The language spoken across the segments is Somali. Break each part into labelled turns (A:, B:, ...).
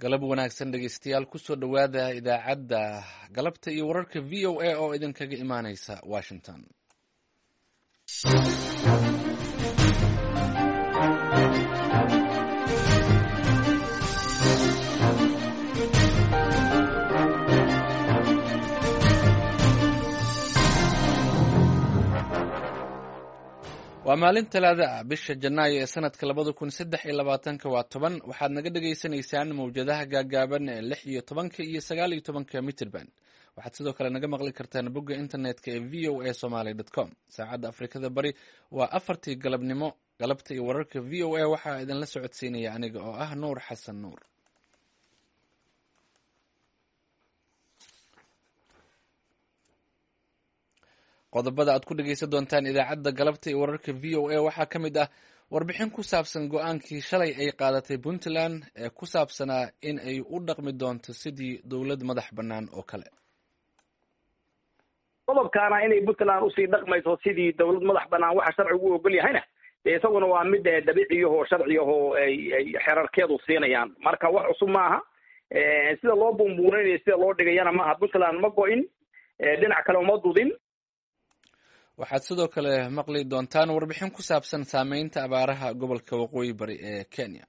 A: galab wanaagsan dhegeystayaal kusoo dhowaada idaacadda galabta iyo wararka v o a oo idinkaga imaaneysa washington. waa maalin talaada ah bisha janaayo ee sanadka 2023 waa 10. waxaad naga dhagaysanaysaan mawjadaha gaagaaban ee 16 iyo 19 mitirban. waxaad sidoo kale naga maqli kartaan bogga internetka ee voasomali.com. saacadda afrikada bari waa 4 galabnimo. galabta iyo wararka v o a waxaa idinla socodsiinaya aniga oo ah nuur xasan nuur. qodobada aad ku dhegeysan doontaan idaacadda galabta iyo wararka v o a waxaa ka mid ah warbixin ku saabsan go-aankii shalay ay qaadatay puntland ee ku saabsanaa in ay u dhaqmi doonto sidii dowlad madax bannaan oo kale.
B: qodobkaana inay puntland usii dhaqmayso sidii dowlad madax bannaan waxa sharcigu u ogol yahayna dee isaguna waa mid dabiiciyahoo sharciyahoo ay xerarkeedu siinayaan. marka wax cusub maaha, sida loo buunbuunaynayo sida loo dhigayana maaha. puntland ma go-in, dhinac kale uma dudin.
A: waxaad sidoo kale maqli doontaan warbixin ku saabsan saameynta abaaraha gobolka waqooyi bari ee Kenya.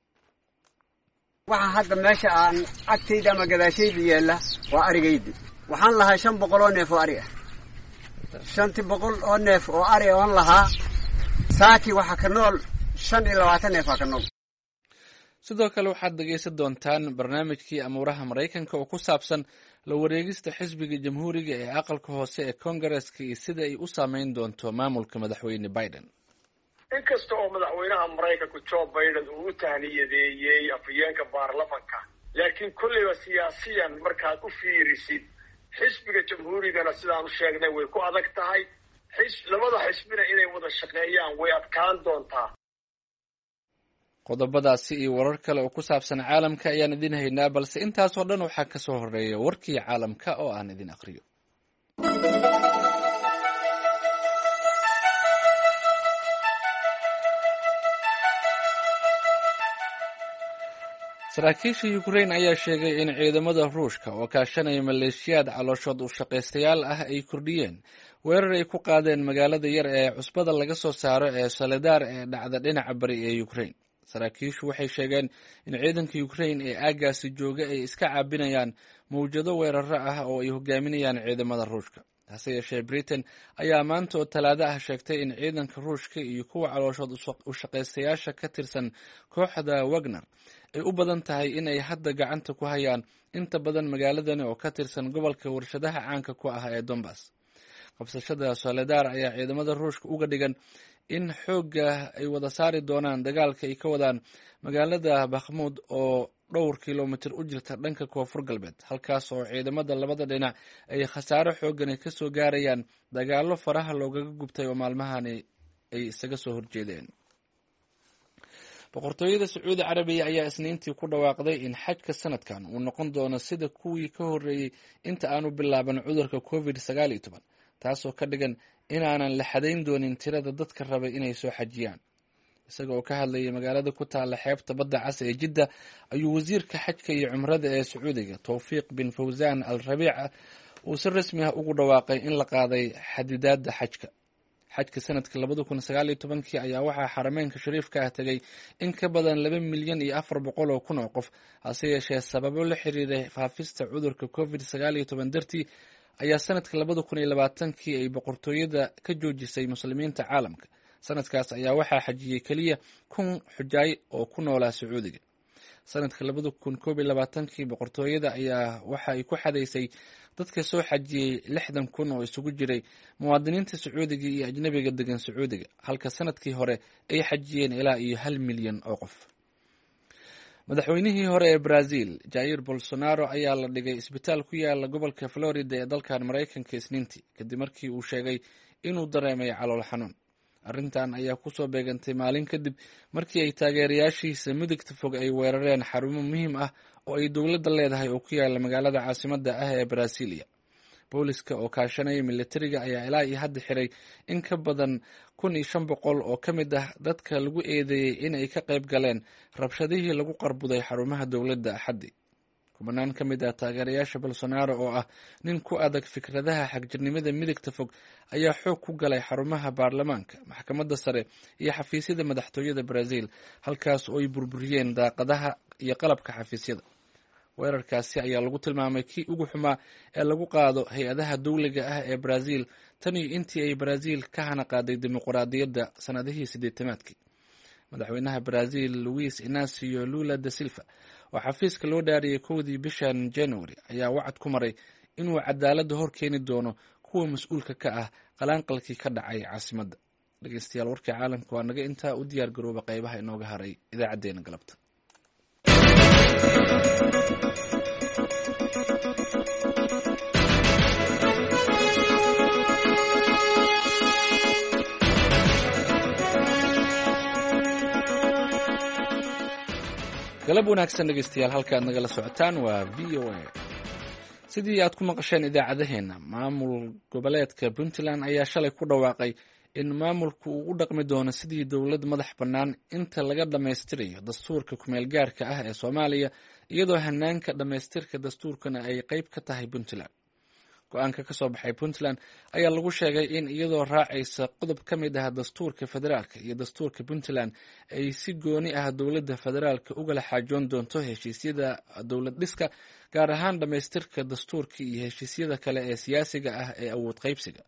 C: waxa hadda meesha aan agtayda ama gadaashayda yeela waa arigaydi. waxaan lahaa 500 oo neef oo ari ah. 500 oo neef oo ari aan lahaa. saaki waxa ka nool 25 neef ka nool.
A: sidoo kale waxaad dhageysan doontaan barnaamijkii amuuraha Mareykanka oo ku saabsan la wareegista xisbiga jamhuuriga ee aqalka hoose ee Congress-ka iyo sida ay u saameyn doonto maamulka madaxweyne Biden.
D: inkasta oo madaxweynaha Mareykanka Joe Biden uu u tahniyadeeyay afhayeenka baarlamaanka, laakiin kulliba siyaasiyan markaad u fiirisid xisbiga jamhuurigana sidaan u sheegnay way ku adag tahay. labada xisbina inay wada shaqeeyaan way adkaan doontaa.
A: qodobadaasi iyo warar kale oo ku saabsan caalamka ayaan idin haynaa, balse intaasoo dhan waxaa ka soo horeeya warkii caalamka oo aan idin aqriyo. saraakiisha Ukraine ayaa sheegay in ciidamada Ruushka oo kaashanaya maleeshiyaad calooshood u shaqaystayaal ah ay kordhiyeen weerar ay ku qaadeen magaalada yar ee cusbada laga soo saaro ee Soledar ee dhacda dhinaca bari ee Ukraine. saraakiishu waxay sheegeen in ciidanka Ukraine ee aagaasi jooga ay iska caabinayaan mawjado weeraro ah oo ay hogaaminayaan ciidamada Ruushka. hase yeeshee Britain ayaa maanta oo talaado ah sheegtay in ciidanka Ruushka iyo kuwa calooshood u shaqaystayaasha ka tirsan kooxda Wagner ay u badan tahay in ay hadda gacanta ku hayaan inta badan magaaladani oo ka tirsan gobolka warshadaha caanka ku ah ee Donbass. qabsashada Soledar ayaa ciidamada Ruushka uga dhigan in xoogga ay wada saari doonaan dagaalka ay ka wadaan magaalada Bakhmut oo dhowr kiiloomitir u jirta dhanka koonfur galbeed, halkaas oo ciidamada labada dhinac ay khasaaro xooggan ka soo gaarayaan dagaallo faraha loogaga gubtay oo maalmahan ay isaga soo horjeedeen. boqortooyada Sacuudi Carabiya ayaa isniintii ku dhawaaqday in xajka sanadkan uu noqon doono sida kuwii ka horreeyay inta aanu bilaaban cudurka COVID-19, taasoo ka dhigan inaanan la xadayn doonin tirada dadka rabay inay soo xajiyaan. isaga oo ka hadlayay magaalada ku taalla xeebta badda cas ee Jidda ayuu wasiirka xajka iyo cumrada ee Sacuudiga Tawfiiq bin Fawzan Al Rabiic uu si rasmi ah ugu dhawaaqay in la qaaday xadidaadda xajka. xajka sanadka 2019 ayaa waxaa xarameynka shariifka ah tagay in ka badan 2,400,000 oo qof, hase yeeshee sababo la xiriira faafista cudurka COVID-19 dartii ayaa sanadka 2020 ay boqortooyada ka joojisay muslimiinta caalamka. sanadkaas ayaa waxaa xajiyey keliya 1,000 xujaay oo ku noolaa Sacuudiga. sanadka 2021 boqortooyada ayaa waxa ay ku xadaysay dadka soo xajiyey 60,000 oo isugu jiray muwaadiniinta Sacuudiga iyo ajnabiga degan Sacuudiga, halka sanadkii hore ay xajiyeen ilaa iyo 1 milyan oo qof. madaxweynihii hore ee Brazil Jair Bolsonaro ayaa la dhigay isbitaal ku yaala gobolka Florida ee dalkan Mareykanka isniintii kadib markii uu sheegay inuu dareemay calool xanuun. arrintan ayaa kusoo beegantay maalin kadib markii ay taageerayaashiisa midigta fog ay weerareen xarumo muhiim ah oo ay dowladda leedahay oo ku yaala magaalada caasimadda ah ee Brasilia. booliska oo kaashanaya militariga ayaa ilaa iyo hadda xiray in ka badan 1,500 oo ka mid ah dadka lagu eedeeyey in ay ka qayb galeen rabshadihii lagu qarbuday xarumaha dowladda Axaddii. kumanaan ka mid ah taageerayaasha Bolsonaro oo ah nin ku adag fikradaha xagjirnimada midigta fog ayaa xoog ku galay xarumaha baarlamaanka, maxkamadda sare iyo xafiisyada madaxtooyada Brazil, halkaas oo ay burburiyeen daaqadaha iyo qalabka xafiisyada. weerarkaasi ayaa lagu tilmaamay kii ugu xumaa ee lagu qaado hay-adaha dowliga ah ee Brazil tan iyo intii ay Brazil ka hana qaaday dimuqraadiyadda sanadihii 80-aadkii. madaxweynaha Brazil Luiz Inácio Lula da Silva oo xafiiska loo dhaariyay 1 bishan January ayaa wacad ku maray inuu cadaaladda hor keeni doono kuwa mas'uulka ka ah qalaanqalkii ka dhacay caasimadda. dhegeystayaal, warkii caalamka waa naga intaa. u diyaar garooba qaybaha inooga haray idaacadeena galabta. galab wanaagsan dhegeystayaal, halka aad nagala socotaan waa VOA. sidii aad ku maqasheen idaacadaheena, maamul goboleedka Puntland ayaa shalay ku dhawaaqay in maamulku uu u dhaqmi doono sidii dowlad madax bannaan inta laga dhammaystirayo dastuurka kumeel gaarka ah ee Soomaaliya, iyadoo hanaanka dhammaystirka dastuurkana ay qayb ka tahay Puntland. go-aanka ka soo baxay Puntland ayaa lagu sheegay in iyadoo raacaysa qodob ka mid ah dastuurka federaalka iyo dastuurka Puntland ay si gooni ah dowladda federaalka ugala xaajoon doonto heshiisyada dowlad dhiska, gaar ahaan dhammaystirka dastuurka iyo heshiisyada kale ee siyaasiga ah ee awood qaybsiga,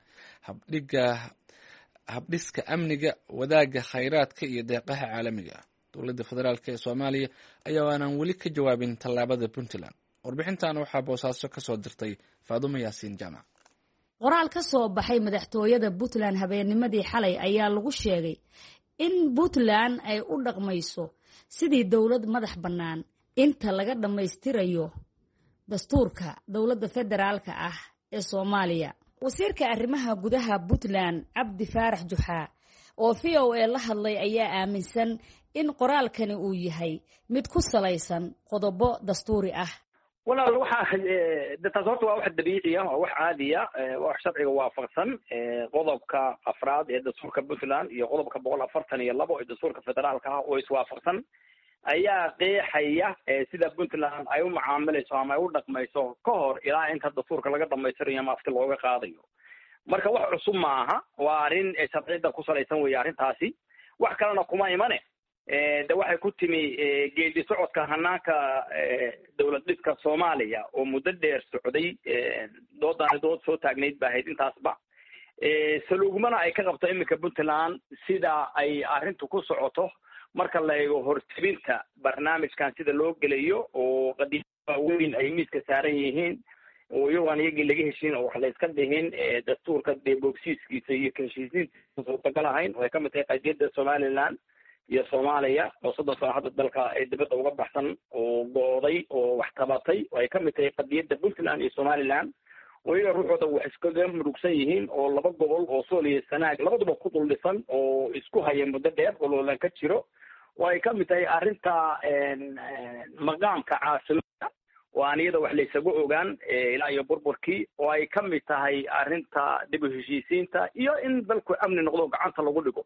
A: habdhiska amniga, wadaagga khayraadka iyo deeqaha caalamiga ah. dowladda federaalka ee Soomaaliya ayaa aanan weli ka jawaabin tallaabada Puntland. warbixintan waxaa Boosaaso ka soo dirtay Faadumo Yaasiin Jaamac.
E: qoraal ka soo baxay madaxtooyada Puntland habeennimadii xalay ayaa lagu sheegay in Puntland ay u dhaqmayso sidii dowlad madax bannaan inta laga dhammaystirayo dastuurka dowladda federaalka ah ee Soomaaliya. wasiirka arrimaha gudaha Puntland Cabdi Faarax Juxaa oo VOA la hadlay ayaa aaminsan in qoraalkani uu yahay mid ku salaysan qodobo dastuuri ah.
B: walaal waxaa taas horta waa wax dabiici ah, waa wax caadi ah, waa wax sharciga waafaqsan. qodobka 4 ee dastuurka Puntland iyo qodobka 142 ee dastuurka federaalka ah oo iswaafaqsan ayaa qeexaya sida Puntland ay u macaamilayso ama ay u dhaqmayso ka hor ilaa inta dastuurka laga dhammaystirayo ama afti looga qaadayo. marka wax cusub maaha, waa arrin sharciyada ku salaysan weeye arrintaasi. wax kalena kuma imane de waxay ku timi geedi socodka hanaanka dowlad dhiska Soomaaliya oo muddo dheer socday. dood soo taagnayd baa ahayd intaasba. salugmana ay ka qabto iminka Puntland sida ay arrintu ku socoto marka la eego hortebinta barnaamijkan sida loo gelayo oo qadiimada weyn ay miiska saaran yihiin oo iyagoon iyagii laga heshiin oo wax la iska dhihin dastuurka deboogsiiskiisa iyo heshiisiintiisa suurtagal ahayn oo ay ka mid tahay qadiyadda Somaliland iyo Soomaaliya oo 3 sano hadda dalka ay dibadda uga baxsan oo gooday oo wax tabatay oo ay ka mid tahay qadiyadda Puntland iyo Somaliland oo iyaga ruuxooda wax iskaga murugsan yihiin oo 2 gobol oo Sool iyo Sanaag labaduba ku dul dhisan oo isku haya muddo dheer oo loolan ka jiro oo ay ka mid tahay arrinta maqaamka caasimada oo aan iyada wax la isagu ogaan ilaa iyo burburkii oo ay ka mid tahay arrinta dib u heshiisiinta iyo in dalku amni noqdo gacanta lagu dhigo.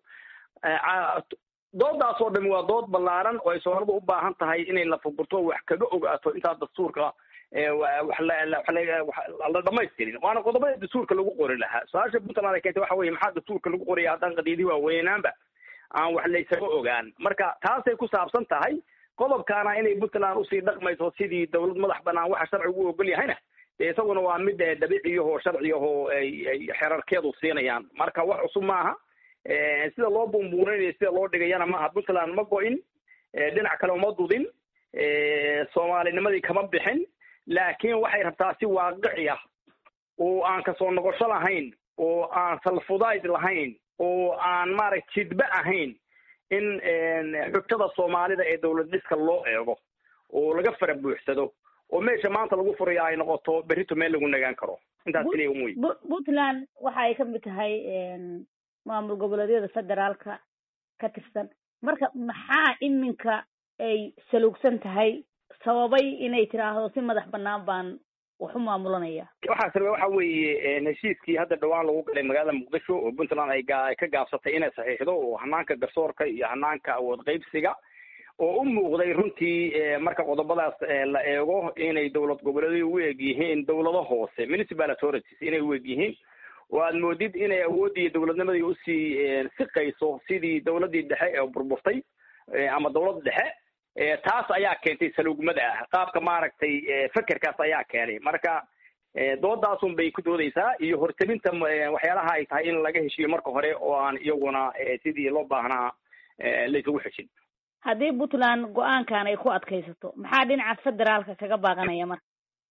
B: doodaas oo dhan waa dood ballaaran oo ay Soomaalidu u baahan tahay inay la furburto wax kaga ogaato inta dastuurka wax la dhamaystirin. waana qodobada dastuurka lagu qori lahaa. su'aasha Puntland ay keentay waxa weeye maxaa dastuurka lagu qoraya haddaan qadiyadii waaweynaanba aan wax la isaga ogaan. marka taasay ku saabsan tahay. qodobkaana inay Puntland usii dhaqmayso sidii dowlad madax bannaan waxa sharcigu u ogol yahayna isaguna waa mid dabiici ah oo sharci ah oo ay xeerarkeedu siinayaan. marka wax cusub maaha. sida loo bumbuurinay sida loo dhigayana maaha. Puntland ma go'in, dhinac kale uma dudin, Soomaalinimadii kama bixin, laakiin waxay rabtaa si waaqici ah oo aan ka soo noqosho lahayn oo aan salfudayd lahayn oo aan maaragtay jidba ahayn in xogtada Soomaalida ee dowlad dhiska loo eego oo laga fara buuxsado oo meesha maanta lagu furayo ay noqoto berrito meel lagu nagaan karo. intaas kaliya umuy.
E: Puntland waxa ay ka mid tahay maamul goboleedyada federaalka ka tirsan. marka maxaa iminka ay salugsan tahay sababay inay tiraahdo si madax bannaan baan wax u maamulanaya.
B: waxaa sababay waxa weeye heshiiskii hadda dhawaan lagu galay magaalada muqdisho oo puntland ay ka gaabsatay inay saxiixdo oo hanaanka garsoorka iyo hanaanka awood qaybsiga oo u muuqday runtii marka qodobadaas la eego inay dowlad goboleedyadu u eg yihiin dowlado hoose municipal authorities inay u eg yihiin oo aad moodid inay awoodii dowladnimadii usii siqayso sidii dowladii dhexe ee burburtay ama dowlad dhexe taas ayaa keentay salugmada ah qaabka maaragtay fekerkaas ayaa keenay marka doodaasun bay ku doodaysaa iyo hortelinta waxyaalaha ay tahay in laga heshiiyo marka hore oo aan iyaguna sidii loo baahnaa la isugu xeshin.
E: haddii puntland go-aankan ay ku adkaysato maxaa dhinaca federaalka kaga baaqanaya marka?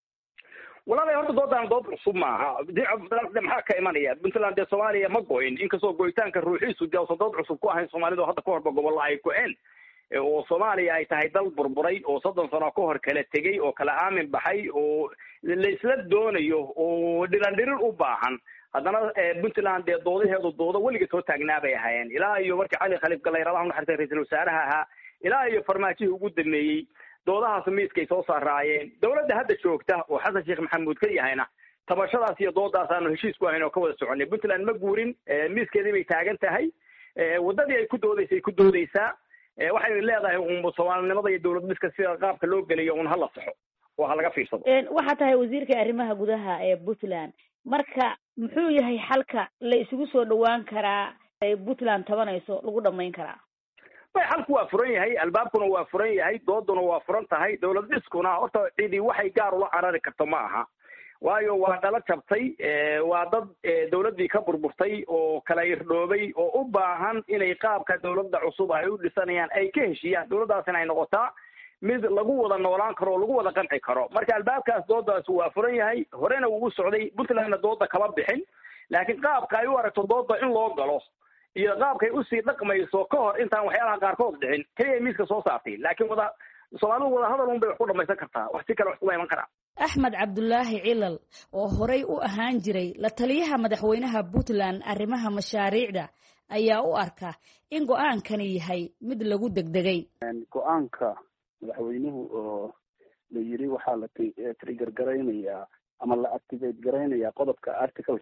B: walaalahay horta doodaan dood cusub maaha maxaa ka imanaya puntland dee soomaaliya ma goyn inkastoo goyitaanka ruuxiisu dee usan dood cusub ku ahayn soomaalidu hadda ka horba gobollo ay go-een oo soomaaliya ay tahay dal burburay oo 30 sano ka hor kala tegey oo kala aamin baxay oo la isla doonayo oo dhiran u baahan haddana puntland dee doodaheedu doodo weliga soo taagnaa bay ahaayeen ilaa iyo markii cali khaliif galayr allah naxariistay ra'iisul wasaaraha ahaa ilaa iyo farmaajihii ugu dameeyey doodahaas miiskay soo saaraayeen dowladda hadda joogta oo xasan sheekh maxamuud ka yahayna tabashadaas iyo doodaas aanu heshiis ku ahayn oo ka wada soconay puntland ma guurin miiskeedii bay taagan tahay waddadii ay ku doodaysaa waxay leedahay soomaalinimada iyo dowlad miska sida qaabka loo geliyo un hala saxo oo ha laga fiirsado.
E: waxaa tahay wasiirka arrimaha gudaha ee puntland marka muxuu yahay xalka la isugu soo dhawaan karaa ee puntland tabanayso lagu dhamayn karaa?
B: xalku waa furan yahay albaabkuna waa furan yahay dooduna waa furan tahay dowlad miskuna horta cidii waxay gaar ula carari karto ma aha waayo waa dala jabtay waa dad dowladdii ka burburtay oo kala irdhoobay oo u baahan inay qaabka dowladda cusub ay u dhisanayaan ay ka heshiiyaan dowladdaasina ay noqotaa mid lagu wada noolaan karo oo lagu wada qanci karo marka albaabkaas doodaas waa furan yahay horena ugu socday puntlandna dooda kama bixin laakiin qaabka ay u aragto dooda in loo galo iyo qaabkay usii dhaqmayso ka hor intaan waxyaalaha qaarkood dhicin keliya miiska soo saartay laakiin soomaalidu wada hadal un bay wax ku dhamaysan kartaa wax si kale wax kuma iman karaa.
E: axmed cabdulaahi cilal oo horey u ahaan jiray la taliyaha madaxweynaha puntland arrimaha mashaariicda ayaa u arka in go-aankani yahay mid lagu degdegay.
F: go-aanka madaxweynuhu oo la yiri waxaa la trigger garaynayaa ama la activate garaynayaa qodobka article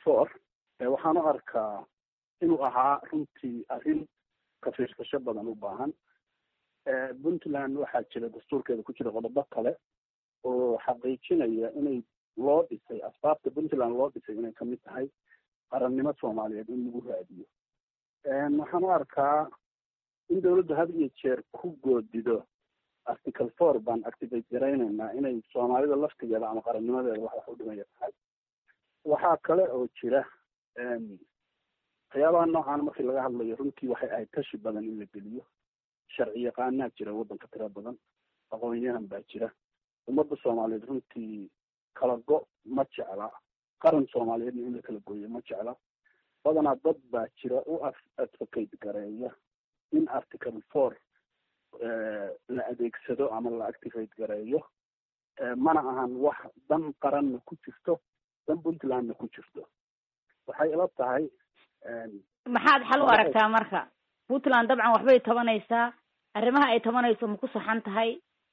F: 4 waxaan u arkaa inuu ahaa runtii arrin ka fiirsasho badan u baahan. puntland waxaa jira dastuurkeeda ku jira qodobo kale oo xaqiijinaya inay loo dhisay asbaabta puntland loo dhisay inay kamid tahay qarannimo soomaaliyeed in lagu raadiyo. waxaan u arkaa in dowladdu had iyo jeer ku goodido article 4 baan activate garaynaynaa inay soomaalida laftigeeda ama qarannimadeeda wax u dhimaya tahay. waxaa kale oo jira waxyaabaha noocan markii laga hadlayo runtii waxay ahayd tashi badan in la geliyo. sharci yaqaanaa jira waddanka tiro badan aqoon-yahan baa jira ummadda soomaaliyeed runtii kala go ma jecla qaran soomaaliyeedna in la kala gooyo ma jecla badanaa dad baa jira u advocate gareeya in article 4 la adeegsado ama la activate gareeyo mana ahan wax dan qaranna ku jirto dan puntlandna ku jirto. waxay ila tahay
E: maxaad xal u aragtaa marka? puntland dabcan waxbay tabanaysaa arrimaha ay tabanayso ma ku saxan tahay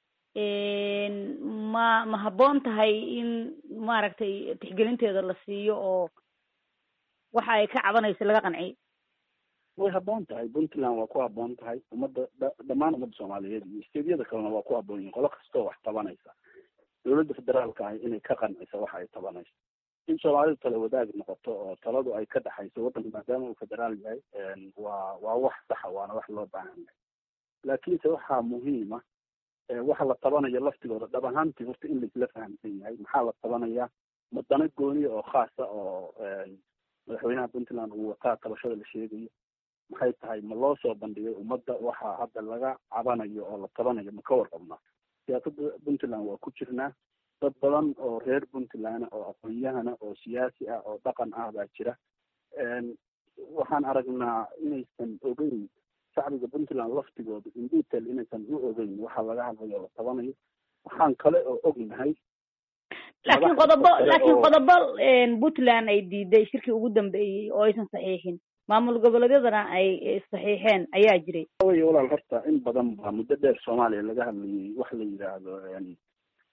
E: ma habboon tahay in maaragtay tixgelinteeda la siiyo oo waxa ay ka cabanayso laga qanciyo?
F: way habboon tahay puntland waa ku habboon tahay ummadda dhammaan ummadda soomaaliyeed iyo isteedyada kalena waa ku habboon yihin qolo kastoo wax tabanaysa dowladda federaalka ah inay ka qancisa waxa ay tabanayso in soomaalidu tala wadaag noqoto oo taladu ay ka dhaxayso waddanka maadaama uu federaal yahay waa wax saxa waana wax loo baahan yahay laakiinse waxaa muhiima waxa la tabanayo laftigooda dhab ahaantii horta in laisla fahamsan yahay maxaa la tabanayaa madano gooniya oo khaasa oo madaxweynaha puntland uu wataa tabashada la sheegayo maxay tahay ma loo soo bandhigay ummadda waxaa hadda laga cabanayo oo la tabanayo ma ka warqabnaa. siyaasadda puntland waa ku jirnaa dad badan oo reer puntland oo aqoon-yahana oo siyaasi ah oo dhaqan ah baa jira. waxaan aragnaa inaysan ogeyn shacbiga puntland laftigooda in detail inaysan u ogeyn waxaa laga hadlayo la tabanayo. waxaan kale oo ognahay
E: laakiin qodobo puntland ay diiday shirkii ugu dambeeyey oo aysan saxiixin maamul goboleedyadana ay saxiixeen ayaa jiray.
F: way walaal horta in badan baa muddo dheer soomaaliya laga hadlayay wax la yidhaahdo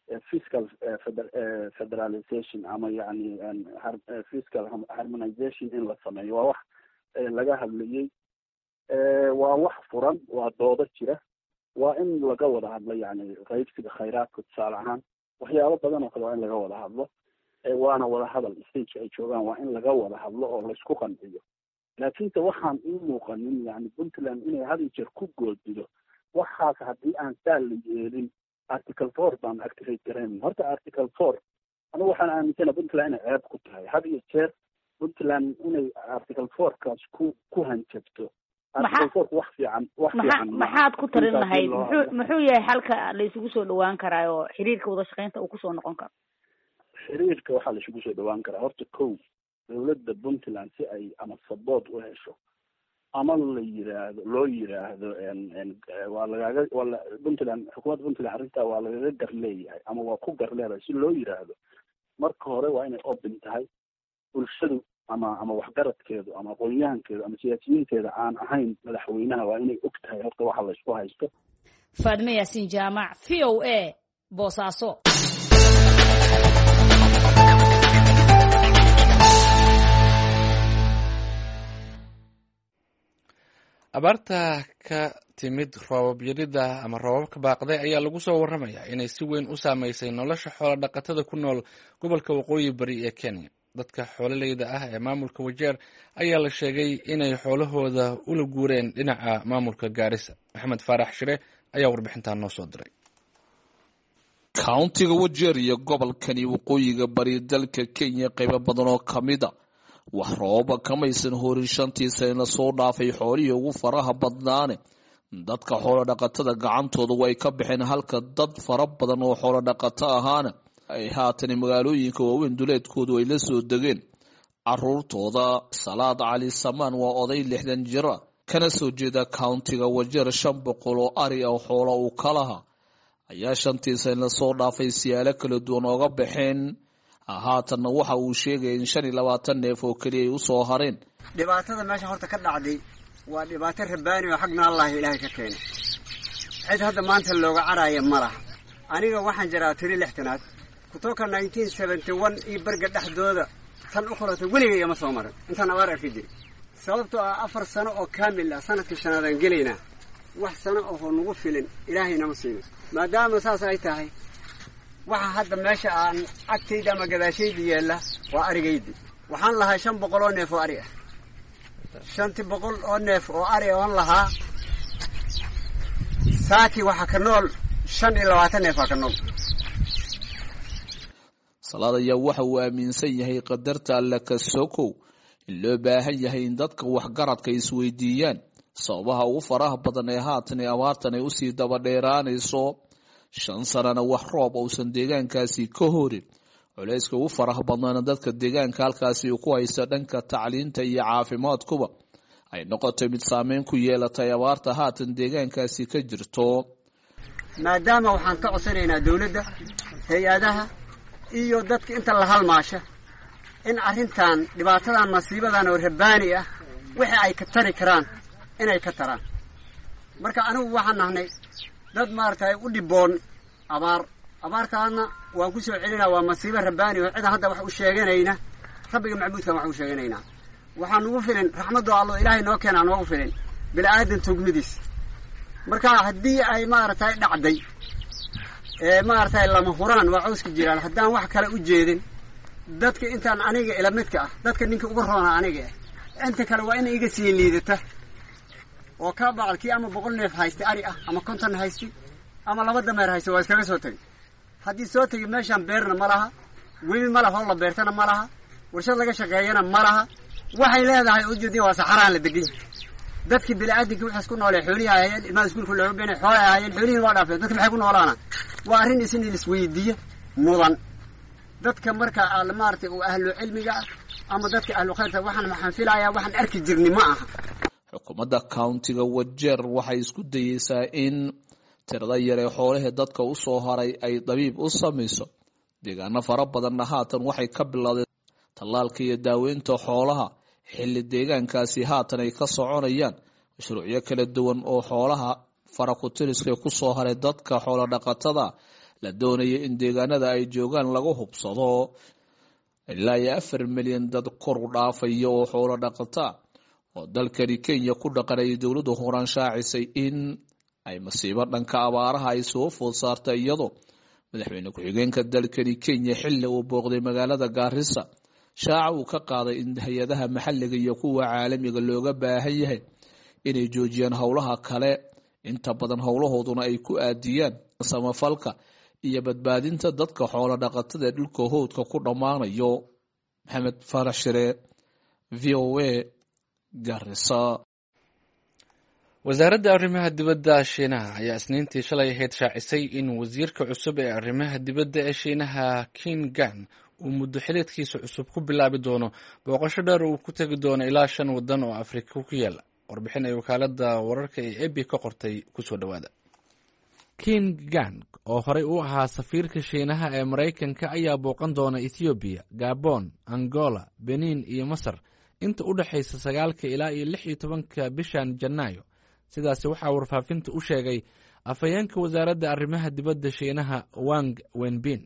F: fiscal federalization ama yani fiscal harmonization in la sameeyo waa wax laga hadlayey, waa wax furan, waa doodo jira, waa in laga wada hadlo yani qaybsiga khayraadka tusaale ahaan waxyaabo badan oo kale waa in laga wada hadlo, waana wada hadal stage ay joogaan waa in laga wada hadlo oo laisku qanciyo. laakiinse waxaan ii muuqanin yani puntland inay had iyo jeer ku goodido waxaas haddii aan saa la yeelin article 4 baan activate garayn. horta article 4 anigu waxaan aaminsana puntland inay ceeb ku tahay had iyo jeer puntland inay article 4 kaas ku hanjabto. article 4 wax fiican
G: maxaad ku tarin lahayd? muxuu yahay halka la isugu soo dhawaan karaa oo xiriirka wada shaqeynta uu kusoo noqon karo?
F: xiriirka waxaa la isugu soo dhawaan karaa horta kow dawladda puntland si ay ama support u hesho ama loo yiraahdo puntland xukuumadda puntland arrintaa waa lagaga gar leeyahay ama waa ku gar leedahay si loo yiraahdo marka hore waa inay open tahay bulshadu ama waxgaradkeedu ama aqoonyahankeedu ama siyaasiyiinteeda aan ahayn madaxweynaha waa inay og tahay horta waxa la isku haysto.
E: Faadime Yaasiin Jaamac, VOA, Boosaaso.
A: abaarta ka timid roobab yarida ama roobab ka baaqday ayaa lagu soo waramayaa inay si weyn u saameysay nolosha xoolo dhaqatada ku nool gobolka waqooyi bari ee Kenya. dadka xoololeyda ah ee maamulka Wajeer ayaa la sheegay inay xoolahooda ula guureen dhinaca maamulka Gaarisa. Maxamed Faarax Shire ayaa warbixintan noo soo diray.
H: countiga Wajeer iyo gobolkani waqooyiga bari dalka Kenya qayb badan oo kamida wax roob kamaysan horin shantii sano soo dhaafay xoolihii ugu faraha badnaane dadka xoolo dhaqatada gacantooda way ka bixeen halka dad fara badan oo xoolo dhaqato ahaana ay haatan magaalooyinka waaweyn duleedkoodu ay la soo degeen. caruurtooda Salaad Cali Samaan waa oday 60 jir ah kana soo jeeda countiga Wajeer 500 oo ari ah xoolo uu kalaha ayaa shantii sano soo dhaafay siyaalo kala duwan ooga baxeen. haatan waxa uu sheegay in 25 neef oo kaliya ay u soo hareen.
C: dhibaatada meesha horta ka dhacday waa dhibaato rabbaani oo xagna Allah Ilaahay ka keenay. cid hadda maanta looga caraayo malaha. aniga waxaan jiraa 60aad kutoka 1971 iyo barga dhaxdooda tan u qorata weligay ma soo marin intaan abaar arki jiray. sababtoo ah 4 sano oo kaamil ah sanadkii shanaadaan gelayna wax sano oo nagu filin Ilaahay nama siino. maadaama saas ay tahay waxa hadda meesha aan agtayda ama gadaashayda yeela waa arigaydi. waxaan lahaa 500 oo neef oo ari ah. 500 oo neef oo ari aan lahaa saaki waxa ka nool 25 neef ka nool.
H: Salaad ayaa waxa uu aaminsan yahay qadarta Alle ka sokow in loo baahan yahay in dadka waxgaradka isweydiiyaan sababaha ugu faraha badan ee haatan abaartan ay u sii daba dheeraanayso. 5 sanana wax roob uusan deegaankaasi ka horin. culayska ugu faraha badan dadka deegaanka halkaasi ku haysta dhanka tacliinta iyo caafimaadkuba ay noqotay mid saameyn ku yeelatay abaarta haatan deegaankaasi ka jirto.
C: maadaama waxaan ka codsanaynaa dawladda, hay'adaha iyo dadka inta la halmaasha in arrintan dhibaatadan masiibadan oo rabbaani ah wixii ay ka tari karaan inay ka taraan. marka anigu waxaan nahnay dad maartay u dhiboon abaartaana waan ku soo celinaa waa masiibo rabbaani oo cid hadda wax u sheeganayna rabbiga macbuudka wax u sheeganayna waxaan ugu filan raxmadda Allah Ilaahay noo keenaa noogu filan bilaadan tugmidiis. marka haddii ay maartay dhacday maartay lama huraan waa cawska jiraan haddaan wax kale u jeedin dadka intaan aniga ila midka ah dadka ninka ugu roona aniga inta kale waa inay iga sii liidata oo ka bacalkii ama 100 neef haysta ari ah ama 50 haysta ama 2 dameer haysta waa iskaga soo tagay. haddii soo tagay meeshan beerna ma laha, webi ma laha, la beertana ma laha, warshad laga shaqeeyana ma laha. waxay leedahay ujeedin waa saxaraan la degay. dadkii bilaadanka waxaas ku noolay xoolihi ayeen ilmaha iskuulka looga beenay xoolaha ayeen xoolihi waa dhaafay dadka maxay ku noolaana waa arrin isin isweydiiye mudan. dadka marka aan maartay oo ahlu cilmiga ama dadka ahlu khayrta waxaan filayaa waxaan arki jirnay ma aha.
H: xukuumadda countiga Wajeer waxay isku dayaysaa in tirada yar ee xoolaha dadka u soo haray ay dabiib u samayso. deegaano fara badan haatan waxay ka bilowday talaalka iyo daaweynta xoolaha xilli deegaankaasi haatan ay ka soconayaan mashruucyo kala duwan oo xoolaha fara ku tiriska ku soo haray dadka xoolo dhaqatada la doonaya in deegaanada ay joogaan lagu hubsado ilaa 4 milyan dad kor u dhaafaya oo xoolo dhaqata oo dalkani Kenya ku dhaqanay dawladdu horaan shaacisay in ay masiibo dhanka abaaraha ay soo food saartay iyadoo madaxweyne ku-xigeenka dalkani Kenya xilli uu booqday magaalada Garissa shaaca uu ka qaaday in hay'adaha maxalliga iyo kuwa caalamiga looga baahan yahay inay joojiyaan howlaha kale inta badan howlahooduna ay ku aadiyaan samafalka iyo badbaadinta dadka xoolo dhaqatada ee dhulka howdka ku dhamaanayo. Maxamed Faarax Shire, VOA, Garissa.
A: wasaaradda arrimaha dibadda Shiinaha ayaa isniintii shalay ahayd shaacisay in wasiirka cusub ee arrimaha dibadda ee Shiinaha Qin Gang uu muddo xiliedkiisa cusub ku bilaabi doono booqasho dheer uu ku tagi doono ilaa 5 wadan oo Afrika ku yaala. warbixin ay wakaaladda wararka ee AB ka qortay kusoo dhawaada. Qin Gang oo horey u ahaa safiirka Shiinaha ee Mareykanka ayaa booqan doona Ethiopia, Gabon, Angola, Benin iyo Masar inta u dhaxaysa 9 ilaa 16 bishan Janaayo. sidaas waxaa warfaafinta u sheegay afhayeenka wasaaradda arrimaha dibadda Shiinaha Wang Wenbin.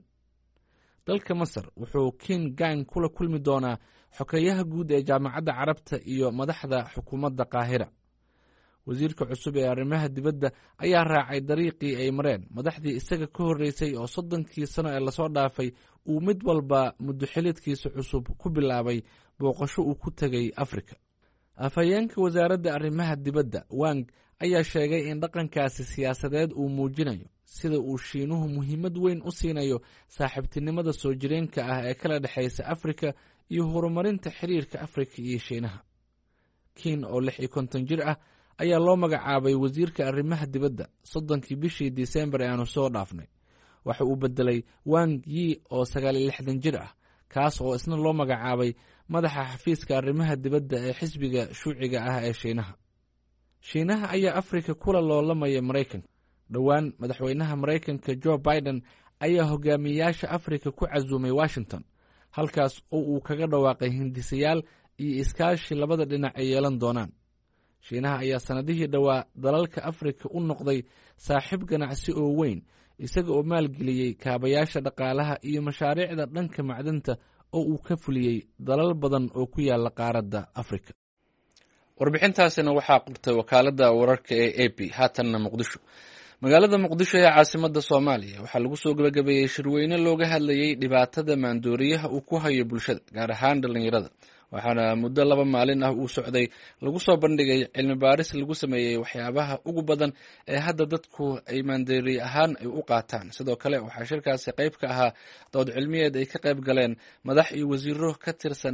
A: dalka Masar wuxuu Qin Gang kula kulmi doonaa xogeyaha guud ee jaamacadda Carabta iyo madaxda xukuumadda Qaahira. wasiirka cusub ee arrimaha dibadda ayaa raacay dariiqii ay mareen madaxdii isaga ka horeysay oo 30 sano ee lasoo dhaafay uu mid walba muddo xiliedkiisa cusub ku bilaabay booqasho uu ku tagay Afrika. afhayeenka wasaaradda arrimaha dibadda Wang ayaa sheegay in dhaqankaasi siyaasadeed uu muujinayo sida uu Shiinuhu muhiimad weyn u siinayo saaxiibtinimada soo jireenka ah ee kala dhaxaysa Afrika iyo horumarinta xiriirka Afrika iyo Shiinaha. Qin oo 56 jir ah ayaa loo magacaabay wasiirka arrimaha dibadda 30 bishii Diseembar ee aanu soo dhaafnay. waxa uu bedelay Wang Yi oo 69 jir ah kaas oo isna loo magacaabay madaxa xafiiska arrimaha dibadda ee xisbiga shuuciga ah ee Shiinaha. Shiinaha ayaa Afrika kula loolamaya Mareykanka. dhowaan madaxweynaha Mareykanka Joe Biden ayaa hogaamiyayaasha Afrika ku casuumay Washington halkaas oo uu kaga dhawaaqay hindisayaal iyo iskaashi labada dhinac ay yeelan doonaan. Shiinaha ayaa sanadihii dhowaa dalalka Afrika u noqday saaxiib ganacsi oo weyn isaga oo maalgeliyey kaabayaasha dhaqaalaha iyo mashaariicda dhanka macdanta oo uu ka fuliyey dalal badan oo ku yaala qaaradda Afrika. warbixintaasina waxaa qortay wakaaladda wararka ee AP. haatanna Muqdisho. magaalada Muqdisho ee caasimadda Soomaaliya waxaa lagu soo gabagabeeyey shirweyne looga hadlayay dhibaatada maandooriyaha uu ku hayo bulshada gaar ahaan dhalinyarada. waxaana muddo 2 maalin ah uu socday lagu soo bandhigay cilmi baaris lagu sameeyey waxyaabaha ugu badan ee hadda dadku ay maandooriye ahaan ay u qaataan. sidoo kale waxaa shirkaasi qayb ka ahaa dood cilmiyeed ay ka qayb galeen madax iyo wasiiro ka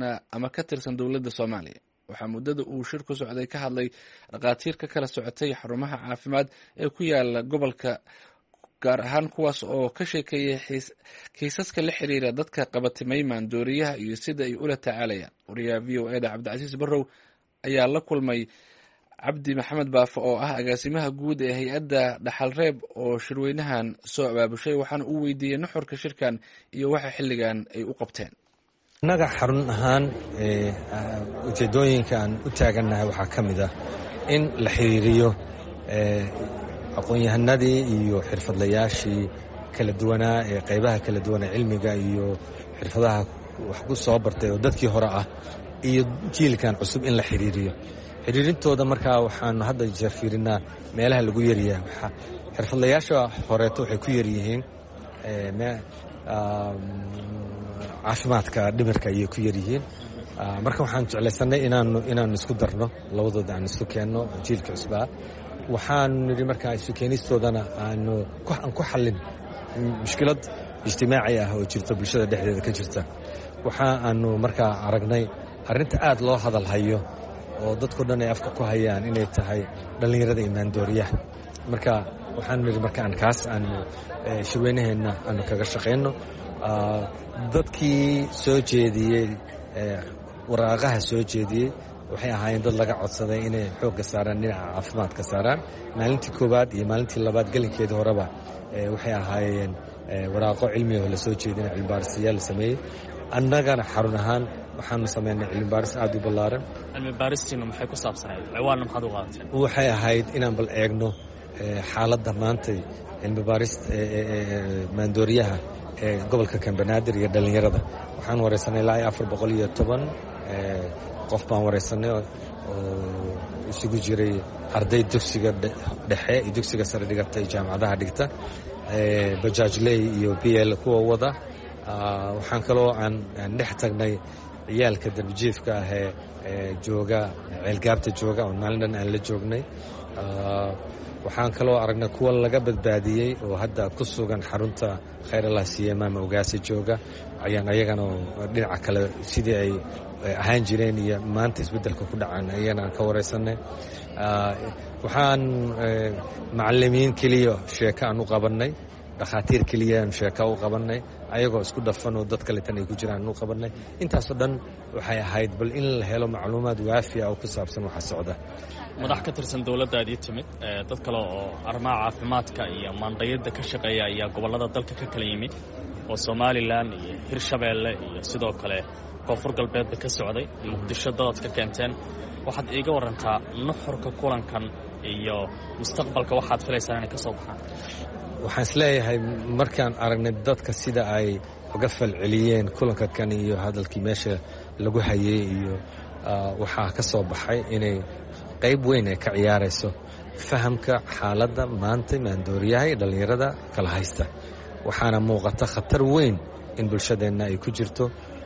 A: tirsan dowladda Soomaaliya. waxaa muddada uu shirku socday ka hadlay dhaqaatiir ka kala socotay xarumaha caafimaad ee ku yaala gobolka gaar ahaan kuwaas oo ka sheekeeyay kiisaska la xiriira dadka qabatimay maandooriyaha iyo sida ay ula tacaalayaan. wariyaha VOA da Cabdicasiis Barrow ayaa la kulmay Cabdi Maxamed Baafo oo ah agaasimaha guud ee hay-adda Dhaxalreeb oo shirweynahan soo abaabushay waxaana uu weydiiyey nuxurka shirkan iyo waxa xilligan ay u qabteen.
I: annaga xarun ahaan ujeedooyinka aan u taagannahay waxaa ka mid ah in la xiriiriyo aqoon-yahanadii iyo xirfadlayaashii kala duwanaa ee qaybaha kala duwan ee cilmiga iyo xirfadaha wax ku soo bartay oo dadkii hore ah iyo jiilkan cusub in la xiriiriyo. xiriirintooda markaa waxaanu hadda jeer fiirinaa meelaha lagu yaryahay. xirfadlayaasha horeeto waxay ku yaryihiin caafimaadka dhimirka ayay ku yaryihiin. marka waxaan jeclaysanay inaanu isku darno labadooda aan isku keenno jiilka cusbaa. waxaan nidhi markaa isu keenistoodana aan ku xallin mushkilad ijtimaaci ah oo jirta bulshada dhexdeeda ka jirta. waxa aanu markaa aragnay arrinta aad loo hadal hayo oo dadku dhan ay afka ku hayaan inay tahay dhallinyarada iyo maandooriyaha. marka waxaan nidhi markaan kaas aanu shirweynaheenna aanu kaga shaqayno. dadkii soo jeediyey waraaqaha soo jeediyey waxay ahaayeen dad laga codsaday inay xoogga saaraan dhinaca caafimaadka saaraan. maalintii koowaad iyo maalintii labaad gelinkeedii horeba waxay ahaayeen waraaqo cilmiga la soo jeedina cilmibaarisyaal la sameeyey. annagana xarun ahaan waxaanu samaynay cilmibaaris aad u ballaaran.
J: cilmibaaristiina maxay ku saabsanayd? ciwaanna maxaad u qaadatay?
I: waxay ahayd inaan bal eegno xaaladda maantay cilmi baarista maandooriyaha ee gobolka Banaadir iyo dhalinyarada. Waxaan wareysanay ilaa 410 qof baan wareysanay oo isugu jiray arday dugsiga dhexe iyo dugsiga sare dhigata jaamacadaha dhigta, bajaajley iyo BL kuwa wada. waxaan kaloo aan dhex tagnay ciyaalka darbijiifka ah ee jooga ceelgaabta jooga oo maalin aan la joognay. waxaan kaloo aragnay kuwa laga badbaadiyey oo hadda ku sugan xarunta khayr Allah siiye maama ogaasi jooga, ayaan ayagana dhinaca kale sidii ay ahaan jireen iyo maanta isbedelka ku dhacaan ayaan ka wareysanay. waxaan macallimiin kaliya sheeko aan u qabanay, dhakhaatiir kaliya aan sheeko u qabanay, ayagoo isku dhafan oo dad kale tan ay ku jiraan u qabanay. intaasoo dhan waxay ahayd bal in la helo macluumaad waafi ah oo ku saabsan waxa socda.
J: madax ka tirsan dawladdaadii timid dad kale oo arrimaha caafimaadka iyo maandayada ka shaqeeya ayaa gobollada dalka ka kala yimid oo Somaliland iyo Hirshabeelle iyo sidoo kale koonfur galbeedba ka socday. Muqdisho dad ka keenteen. waxaad iiga warantaa nuxurka kulankan iyo mustaqbalka waxaad filaysaan inay ka soo baxaan?
I: waxaan isleeyahay markaan aragnay dadka sida ay uga falceliyeen kulanka kan iyo hadalkii meesha lagu hayay iyo waxaa ka soo baxay inay qayb weyn ay ka ciyaarayso fahamka xaaladda maanta maandooriyaha iyo dhalinyarada kala haysta. waxaana muuqata khatar weyn in bulshadeenna ay ku jirto.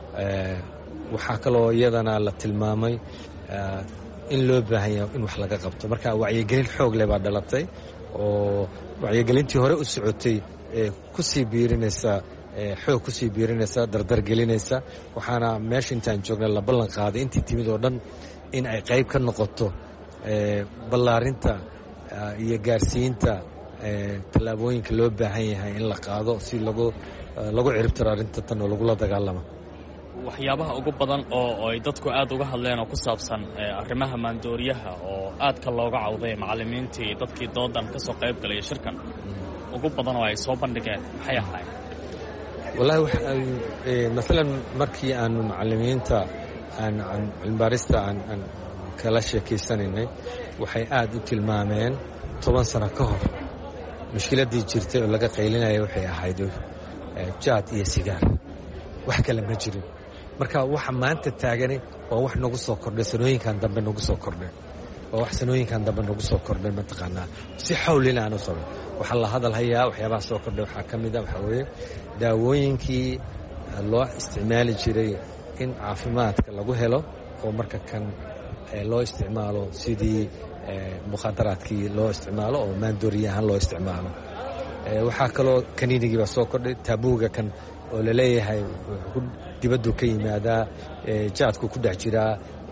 I: waxaa kaloo iyadana la tilmaamay in loo baahan yahay in wax laga qabto. marka wacyigelin xoog leh baa dhalatay oo wacyigelintii hore u socotay kusii biirinaysa xoog kusii biirinaysa, dardar gelinaysa. waxaana meesha intaan joognay la ballan qaaday intii timid oo dhan in ay qayb ka noqoto ballaarinta iyo gaarsiinta tallaabooyinka loo baahan yahay in la qaado si lagu ciribtiro arrinta tan oo lagula dagaalamo.
J: waxyaabaha ugu badan oo ay dadku aad uga hadleen oo ku saabsan arrimaha maandooriyaha oo aadka looga cawday macallimiintii dadkii doodan ka soo qayb galay shirkan ugu badan oo ay soo bandhigeen maxay ahaayeen?
I: wallahi maalan markii aan macallimiinta aan cilmibaarista aan kala sheekaysanaynay waxay aad u tilmaameen 10 sano ka hor mushkiladii jirtay oo laga qaylinaya waxay ahayd jaad iyo sigaar, wax kale ma jirin. marka waxa maanta taagani waa wax nagu soo kordhay sanooyinkan dambe nagu soo kordhay, waa wax sanooyinkan dambe nagu soo kordhay mataqaanaa si xawlina aan u soo waxa la hadal hayaa waxyaabaha soo kordhay waxaa ka mid ah waxa weeye daawooyinkii loo isticmaali jiray in caafimaadka lagu helo oo marka kan loo isticmaalo sidii mukhadaraadkii loo isticmaalo oo maandooriyahan loo isticmaalo. waxaa kaloo kaniinigii baa soo kordhay, taabuuga kan oo la leeyahay dibaddu ka yimaadaa, jaadku ku dhex jiraa,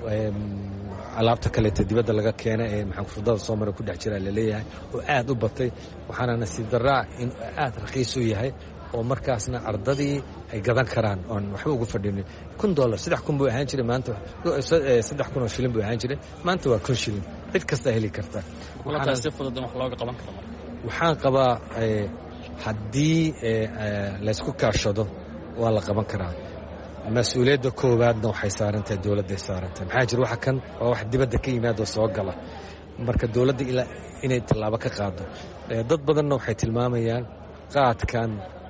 I: alaabta kaleeta dibadda laga keena ee maxaanfurdada soo mara ku dhex jiraa la leeyahay oo aad u batay. waxaana nasiib darraa in aad raqiis u yahay oo markaasna ardadii ay gadan karaan oon waxba ugu fadhinin. $1 3,000 buu ahaan jiray, maanta 3,000 oo shilin buu ahaan jiray, maanta waa 1,000 shilin. cid kasta heli karta.
J: si fudud in wax looga qaban karo.
I: waxaan qabaa haddii laysku kaashado waa la qaban karaa. mas-uuliyadda koowaadna waxay saarantahay dowladday saarantahay. maxaa jira waxa kan waa wax dibadda ka yimaado soo gala, marka dowladda ilaa inay tallaabo ka qaado. dad badanna waxay tilmaamayaan qaadkan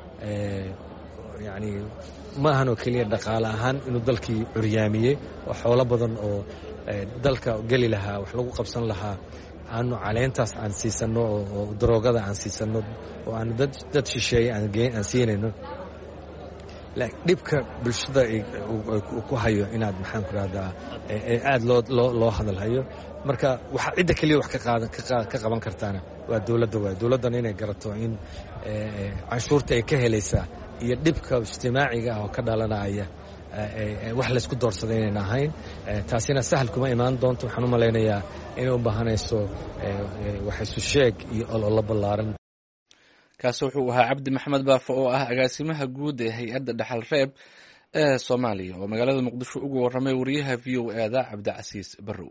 I: yani maahan oo keliya dhaqaale ahaan inuu dalkii curyaamiyey oo xoolo badan oo dalka geli lahaa wax lagu qabsan lahaa aanu caleentaas aan siisanno oo daroogada aan siisanno oo aanu dad shisheeye aan siinayno. dhibka bulshada ku hayo inaad maxaan ku rahdaa aad loo hadal hayo. marka waxa cidda keliya wax ka qaban kartaana waa dowladda. waa dowladdana inay garato in canshuurta ay ka helaysaa iyo dhibka ijtimaaciga ah oo ka dhalanaya wax laysku doorsada inayna ahayn. taasina sahal kuma imaan doonto. waxaan u malaynayaa inay u baahanayso wax isu sheeg iyo ololo ballaaran.
A: kaasi wuxuu ahaa Cabdi Maxamed Baafo oo ah agaasimaha guud ee hay'adda dhaxal reeb ee Soomaaliya oo magaalada Muqdisho ugu waramay wariyaha VOA-da Cabdicasiis Barrow.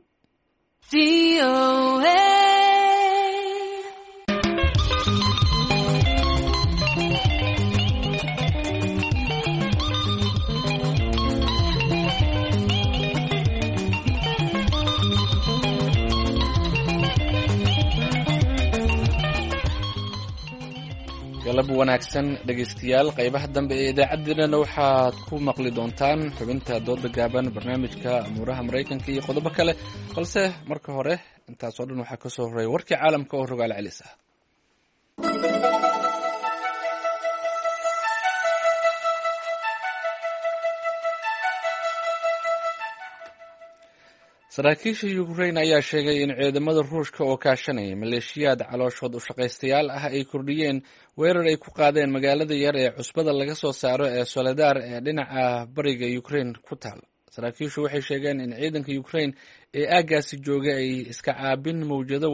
A: galab wanaagsan dhegaystayaal qaybaha dambe ee idaacaddeenana waxaad ku maqli doontaan xubinta dooda gaaban barnaamijka amuuraha maraykanka iyo qodobo kale balse marka hore intaasoo dhan waxaa kasoo horeeya warkii caalamka oo rogaal celis ah. saraakiisha Ukraine ayaa sheegay in ciidamada Ruushka oo kaashanaya maleeshiyaad calooshood u shaqaystayaal ah ay kordhiyeen weerar ay ku qaadeen magaalada yar ee cusbada laga soo saaro ee Soledar ee dhinaca bariga Ukraine ku taal. Saraakiishu waxay sheegeen in ciidanka Ukraine ee aagaasi jooga ay iska caabinayaan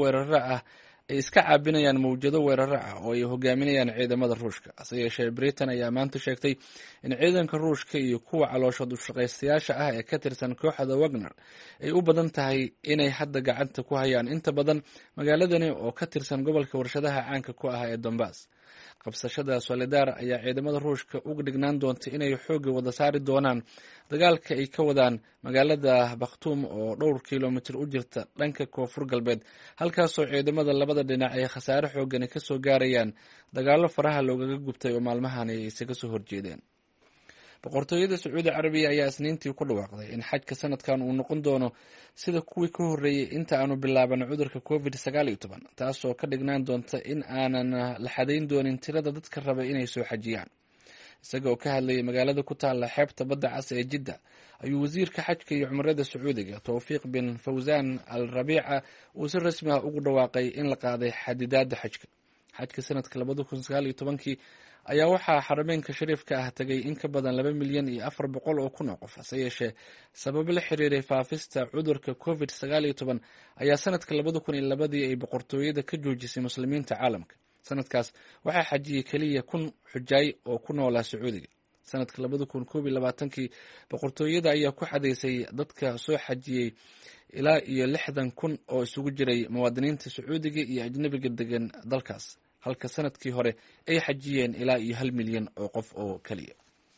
A: mowjado weeraro ah oo ay hogaaminayaan ciidamada Ruushka. Hase yeeshee Britain ayaa maanta sheegtay in ciidanka Ruushka iyo kuwa calooshood u shaqaystayaasha ah ee ka tirsan kooxda Wagner ay u badan tahay inay hadda gacanta ku hayaan inta badan magaaladani oo ka tirsan gobolka warshadaha caanka ku ah ee Donbass. Qabsashada Soledar ayaa ciidamada Ruushka uga dhignaan doonta inay xoogga wada saari doonaan dagaalka ay ka wadaan magaalada Bakhtum oo dhowr kiiloomitir u jirta dhanka koonfur galbeed, halkaasoo ciidamada labada dhinac ay khasaare xooggan ka soo gaarayaan dagaallo faraha loogaga gubtay oo maalmahan ay isaga soo horjeedeen. boqortooyada Sacuudi Carabiya ayaa isniintii ku dhawaaqday in xajka sanadkan uu noqon doono sida kuwii ka horreeyay inta aanu bilaaban cudurka COVID-19, taasoo ka dhignaan doonta in aanan la xadayn doonin tirada dadka raba inay soo xajiyaan. Isaga oo ka hadlayay magaalada ku taalla xeebta badda cas ee Jidda ayuu wasiirka xajka iyo cumrada Sacuudiga Tawfiiq bin Fawzan Al Rabiica uu si rasmi ah ugu dhawaaqay in la qaaday xadidaadda xajka sanadka 2019 ayaa waxaa xarameynka shariifka ah tagay in ka badan 2,400,000 oo kun oo qof. Hase yeeshee sabab la xiriiray faafista cudurka COVID-19 ayaa sanadka 2002 ay boqortooyada ka joojisay muslimiinta caalamka. sanadkaas waxaa xajiyey keliya 1,000 xujaay oo ku noolaa Sacuudiga. sanadka 2021 boqortooyada ayaa ku xadeysay dadka soo xajiyey ilaa iyo 60,000 oo isugu jiray muwaadiniinta Sacuudiga iyo ajnabiga degan dalkaas, halka sanadkii hore ay xajiyeen ilaa iyo 1 milyan oo qof oo kaliya.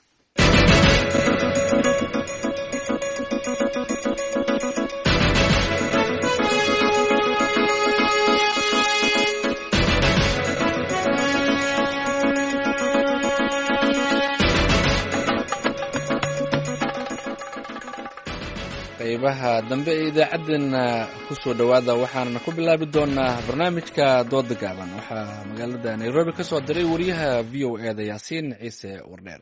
A: qaybaha dambe ee idaacaddeenna ku soo dhowaada waxaana ku bilaabi doonaa barnaamijka dooda gaaban. waxaa magaalada Nairobi ka soo diray wariyaha VOA da Yaasiin Ciise Wardheere.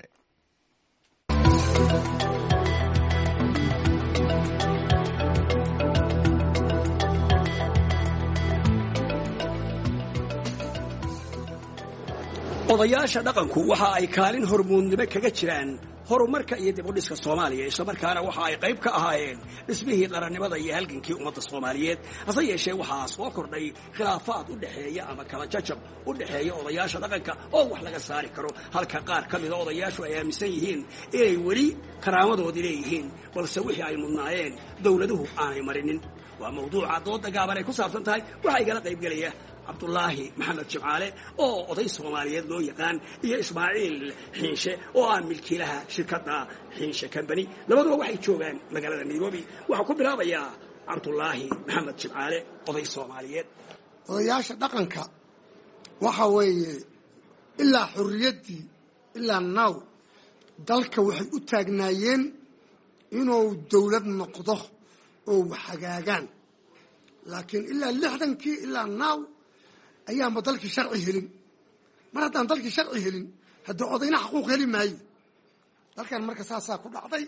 K: odayaasha dhaqanku waxa ay kaalin hormuudnimo kaga jiraan horumarka iyo dib u dhiska Soomaaliya, isla markaana waxa ay qayb ka ahaayeen dhismihii qarannimada iyo halgankii ummadda Soomaaliyeed. hase yeeshee waxaa soo kordhay khilaafaad u dhaxeeya ama kala jajab u dhaxeeya odayaasha dhaqanka oo wax laga saari karo, halka qaar ka mid a odayaashu ay aaminsan yihiin inay weli karaamadoodii leeyihiin, balse wixii ay mudnaayeen dowladuhu aanay marinin. waa mawduuca dooda gaaban ay ku saabsan tahay. waxaa igala qayb gelaya cabdulaahi maxamed jimcaale oo oday Soomaaliyeed loo yaqaan, iyo Ismaaciil Xiinshe oo ah milkiilaha shirkadda Xiinshe Company. labaduba waxay joogaan magaalada Nairobi. waxaa ku bilaabayaa cabdulaahi maxamed jimcaale, oday Soomaaliyeed.
L: odayaasha dhaqanka waxa weeye ilaa xurriyaddii ilaa now dalka waxay u taagnaayeen inuu dawlad noqdo oo hagaagaan, laakiin ilaa 60kii ilaa now ayaanba dalkii sharci helin. mar haddaan dalkii sharci helin haddii odayna xaquuq heli maayo. dalkan marka saasaa ku dhacday.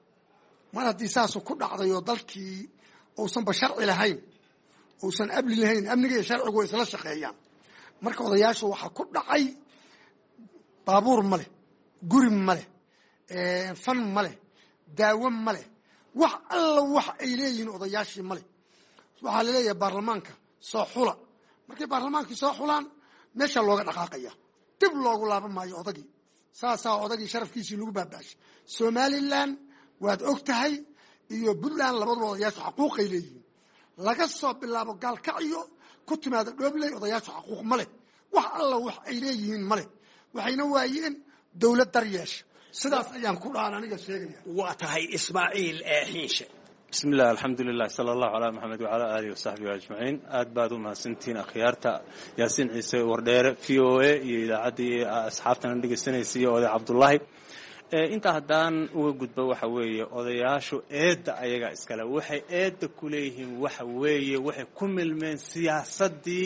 L: mar haddii saasu ku dhacday oo dalkii uusanba sharci lahayn, uusan amni lahayn, amniga iyo sharcigu way isla shaqeeyaan. marka odayaashu waxaa ku dhacay baabuur ma leh, guri ma leh, fan ma leh, daawo ma leh, wax alla wax ay leeyihiin odayaashii ma leh. waxaa laleeyahay baarlamaanka soo xula. markay baarlamaankii soo xulaan meeshaa looga dhaqaaqaya, dib loogu laaban maayo odagii. saasaa odagii sharafkiisii lagu baabaashay. Somalilan waad og tahay iyo Puntland labaduba odayaashu xaquuqay leeyihiin. laga soo bilaabo gaalkacyo ku timaada Dhobley odayaashu xaquuq ma leh, wax alla wax ay leeyihiin ma leh. waxayna waayeen dawlad daryeesha. sidaas ayaan ku dhahan aniga sheegaya.
K: waa tahay Ismaaciil Xiinshe.
M: بسم الله الحمد لله صلى الله على محمد وعلى آله وصحبه أجمعين أدبادو ما سنتين أخيارتا ياسين عيسى وردير في OA إذا عدي أصحابنا ندق السنة سي أو عبد الله inta haddaan uga gudbo waxa weeye odayaashu eedda ayaga iskale waxay eedda ku leeyihiin waxa weeye waxay ku milmeen siyaasaddii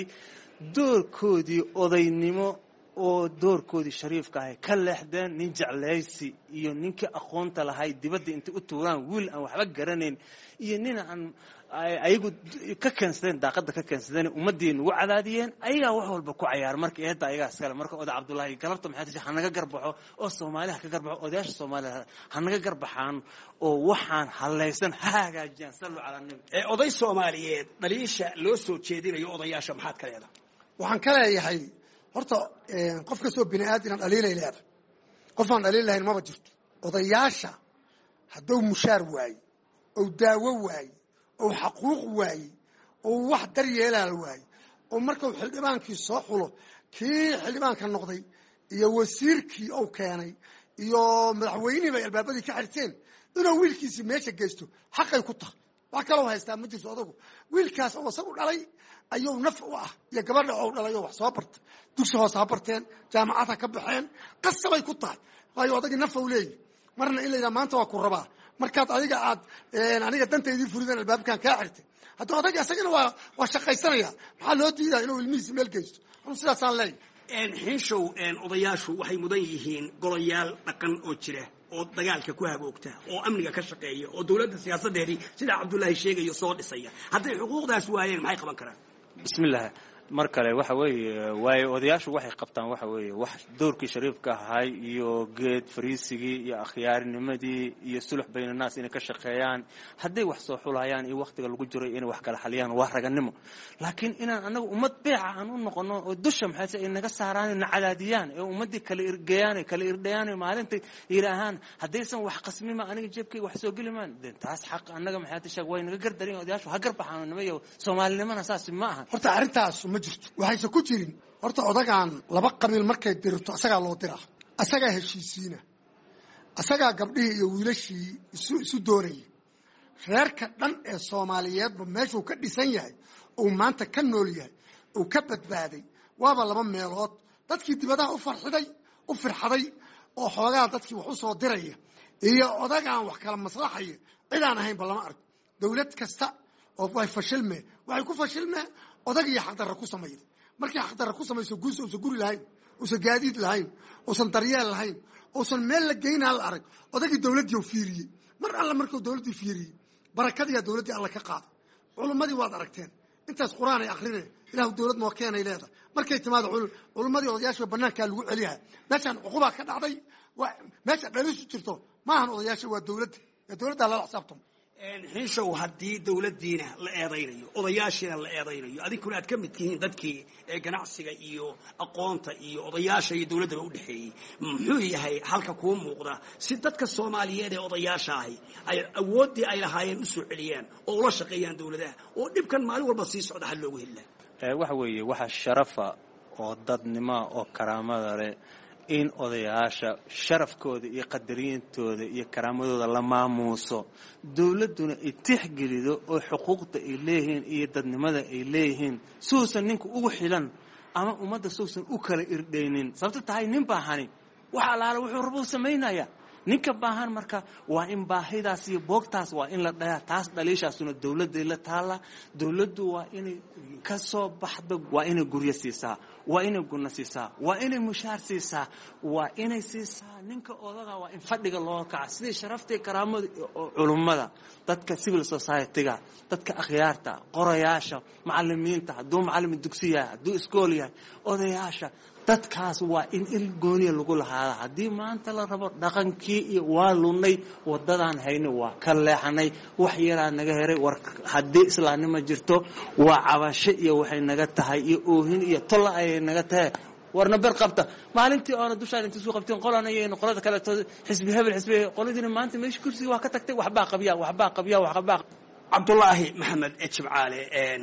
M: doorkoodii odaynimo oo doorkoodii shariifka ahay ka leexdeen nin jeclaysi iyo ninkii aqoonta lahay dibadda intay u tuuraan wiil aan waxba garanayn iyo nin aan ayagu ka keensadeen daaqadda ka keensadeen ummadii nagu cadaadiyeen ayagaa wax walba ku cayaar marka eedda ayagaa iskale marka oday cabdullaahi galabta maxay tahay hanaga garbaxo oo Soomaaliya ka garbaxo odayaasha Soomaaliya hanaga garbaxaan oo waxaan halaysan hagaajiyaan sallu ala nabi
K: oday Soomaaliyeed dhaliisha loo soo jeedinayo odayaasha maxaad ka leedahay
L: waxaan ka leeyahay horta qof ka soo bini'aadina dhaliilay leedahay qof aan dhaliil lahayn ma jirto odayaasha hadduu mushaar waayo oo daawo waayo oo xaquuq waayo oo wax daryeelal waayo oo markuu xildhibaankii soo xulo kii xildhibaanka noqday iyo wasiirkii oo keenay iyo madaxweynihii bay albaabadii ka xirteen inuu wiilkiisii meesha geysto xaqay ku tahay wax kale oo haystaa ma jirto odagu wiilkaas oo isagu dhalay ayuu naf u ah iyo gabadha oo dhalay oo wax soo bartay dugsi hoose ha barteen jaamacad ha ka baxeen qasabay ku tahay waayo odagii naf uu leeyahay marna ilaa maanta waa ku rabaa markaad adiga aad aniga dantaydii furideen albaabkan kaa xirtay hadda odaga asagana waa shaqaysanaya maxaa loo diidaa inuu ilmihiisa meel geysto anu sidaasaan leeyahay
K: xiishow odayaashu waxay mudan yihiin golayaal dhaqan oo jira oo dagaalka ku haboogta oo amniga ka shaqeeya oo dawladda siyaasadeedii sida Cabdullaahi sheegayo soo dhisaya hadday xuquuqdaas waayeen maxay qaban karaan
M: bismillaah mar kale waxa weeye odayaashu waxay qabtaan waxa weeye wax doorkii shariifka ahay iyo geed fariisigii iyo akhyarnimadii iyo sulux bayna naas inay ka shaqeeyaan hadday wax soo xulayaan iyo waqtiga lagu jiray inay wax kala xaliyaan waa raganimo laakiin inaan anagu ummad beeca aan u noqono oo dusha maxay ay naga saaraan in cadaadiyaan ee ummadii kala irdayaan maalintii ilaahan haddaysan wax qasmima aniga jeebkay wax soo gelimaan taas xaq anaga maxay tahay way naga gardareen odayaashu ha garbaxaan nimayo Soomaalinimana saas ma aha
L: horta arintaas ma jirto waxayse ku jirin horta odagaan laba qabiil markay dirto asagaa loo diraa asagaa heshiisiina asagaa gabdhihii iyo wiilashii isu doonayay reerka dhan ee Soomaaliyeedba meeshuu ka dhisan yahay uu maanta ka nool yahay uu ka badbaaday waaba laba meelood dadkii dibadaha u firxaday oo xoogaa dadkii wax u soo diraya iyo odagaan wax kala maslaxaya cidaan ahaynba lama arko dawlad kasta oo way fashilmeen waxay ku fashilmeen odag iyo xaqdarra ku sameeyay markii xaqdarra ku sameeyso guus oo guri lahayn oo gaadiid lahayn oo daryeel lahayn oo meel la geynaa la arag odagii dawladii fiiriyay mar alla markuu dawladii fiiriyay barakadii dawladii alla ka qaad culimadii waad aragteen intaas quraan ay akhrineen ilaahu dawlad noo keenay leedahay markay timaado culimadii odayaasha banaanka lagu celiyaa meeshan uquba ka dhacday meesha dhalisu jirto maahan odayaasha waa dawladda la xisaabtamo
K: xiishow haddii dawladdiina la eedaynayo odayaashiina la eedaynayo adinkuna aad ka mid tihiin dadkii ganacsiga iyo aqoonta iyo odayaasha iyo dawladdaba u dhexeeyey muxuu yahay halka kuu muuqda si dadka Soomaaliyeed ee odayaasha ahi ay awooddii ay lahaayeen u soo celiyaan oo ula shaqeeyaan dawladaha oo dhibkan maalin walba sii socda hal loogu helaa
M: waxa weeye waxa sharafa oo dadnimo oo karaamada leh in odayaasha sharafkooda iyo qadariyintooda iyo karaamadooda la maamuuso dawladuna ay tixgelido oo xuquuqda ay leeyihiin iyo dadnimada ay leeyihiin suusan ninku ugu xilan ama ummadda suusan u kala irdhaynin sababta tahay nin baahani waxa alaala wuxuu rabo sameynaya ninka baahan marka waa in baahidaas iyo boogtaas waa in la dhayaa taas dhaliishaasuna dawladda la taala dawladdu waa inay ka soo baxdo waa inay guryo siisaa waa inay gurna siisaa waa inay mushaar siisaa waa inay siisaa ninka odaga waa in fadhiga loo kaca sidii sharaftii karaamada culimada dadka civil society-ga dadka akhyaarta qorayaasha macallimiinta hadduu macallin dugsi yahay hadduu iskool yahay odayaasha dadkaas waa in il gooniya lagu lahaada haddii maanta la rabo dhaqankii iyo waa lunay wadadaan hayna waa ka leexanay wax yaraa naga heray war haddii islaamnimo jirto waa cabasho iyo waxay naga tahay iyo oohin iyo tolla ay naga tahay warna ber qabta maalintii oo dushaan inta soo qabteen qolaan ay qolada kale xisbi hebel xisbi qoladina maanta meesh kursiga waa ka tagtay waxba qabiya
K: Cabdullaahi Maxamed Ejibcaale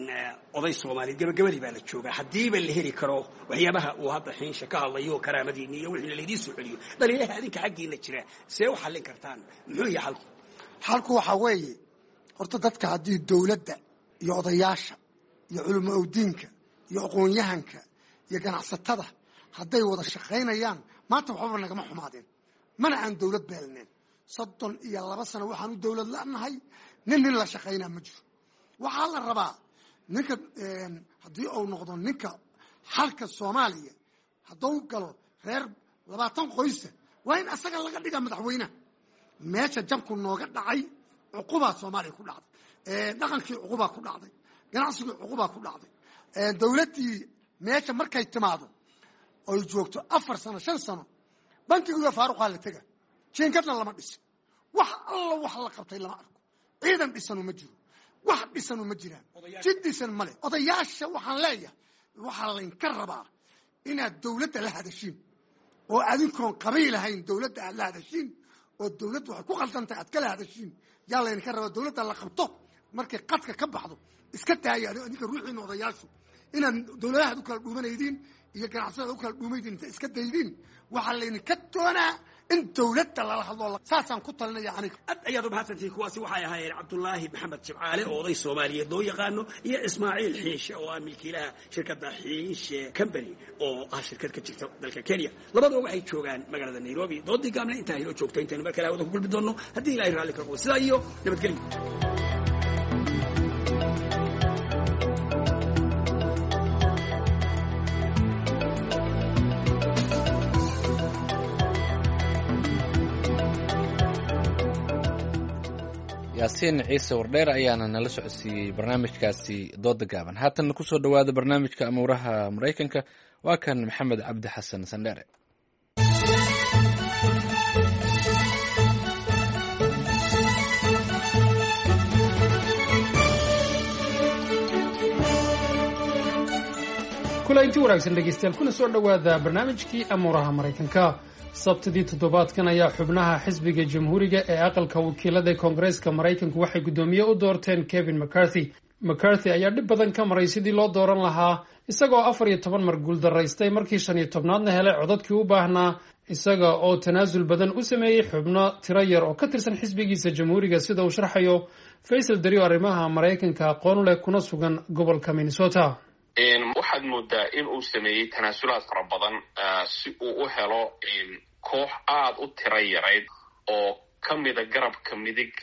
K: oday Soomaali gabagabadii baa la joogaa hadiiba la heli karo waxyaabaha uu hadda xiisha ka hadlayo karaamadiina iyo wixii la idin soo celiyo dhaliyaha adinka xaqiina jira see u xallin kartaan muxuu yahay
L: halku waxa weeye horta dadka haddii dawladda iyo odayaasha iyo culamo awdiinka iyo aqoon-yahanka iyo ganacsatada hadday wada shaqaynayaan maanta waxbaba nagama xumaadeen mana aan dawlad beelneen 32 sano waxaan u dawlad la'nahay nin la shaqaynaa ma jiro waxaa la rabaa ninka haddii uu noqdo ninka xalka Soomaaliya hadduu galo reer 20 qoysa waa in asaga laga dhiga madaxweynaha meesha jabku nooga dhacay cuquba Soomaaliya ku dhacday dhaqankii cuquba ku dhacday ganacsiga cuquba ku dhacday dawladii meesha markay timaado oo joogto 4 sano 5 sano bankiga faaruqa la taga jinkadna lama dhis wax alla wax la qabtay lama arko ciidan dhisanu ma jiro wax dhisanu ma jiraan jiddisan male odayaasha waxaan leeyahay waxa la inka rabaa inaad dawladda la hadashiin oo adinkoon qabiil ahayn dawladda aad la hadashiin oo dawladdu waxay ku qaldantahay aad kala hadashiin yaa la inka rabaa dawladda la qabto markay qadka ka baxdo iska taaya adinka ruuxiina odayaashu inaan dawladaha u kala dhuumanaydiin iyo ganacsatada u kala dhuumaydiin inta iska daydiin waxaa la inka doonaa in dawladda lala hadlo saasaan ku talinaya aniga
K: ad ayaad u mahadsantihiin kuwaasi waxay ahaayeen cabdullaahi maxamed jimcaale oo oday soomaaliyeed loo yaqaano iyo ismaaciil xiinshe oo ah milkiilaha shirkadda xiinshe company oo ah shirkad ka jirta dalka kenya labadoo waxay joogaan magaalada nairobi doodii gaabna intaa inoo joogto intaynu mar kale hawada ku gulbi doonno haddii ilaahay raalli ka qabo sidaa iyo nabadgelyo
A: yaasiin ciise wardheer ayaana nala socodsiiyey barnaamijkaasi dooda gaaban haatanna ku soo dhowaada barnaamijka amuuraha maraykanka waa kan maxamed cabdi xasan sandheere
N: kulanti wanaagsan dhegeystayaal kuna soo dhowaada barnaamijkii amuuraha maraykanka sabtidii toddobaadkan ayaa xubnaha xisbiga jamhuuriga ee aqalka wakiilada ee koongareeska maraykanku waxay guddoomiye u doorteen kevin mccarthy ayaa dhib badan ka maray sidii loo dooran lahaa isagoo 14 mar guuldaraystay markii 15aadna helay codadkii u baahnaa isaga oo tanaasul badan u sameeyey xubno tiro yar oo ka tirsan xisbigiisa jamhuuriga sida uu sharxayo faysal dario arrimaha maraykanka aqoon leh kuna sugan gobolka minnesota
O: waxaad moodaa in uu sameeyey tanaasulaad fara badan si uu u helo koox aada u tiro yarayd oo ka mida garabka midig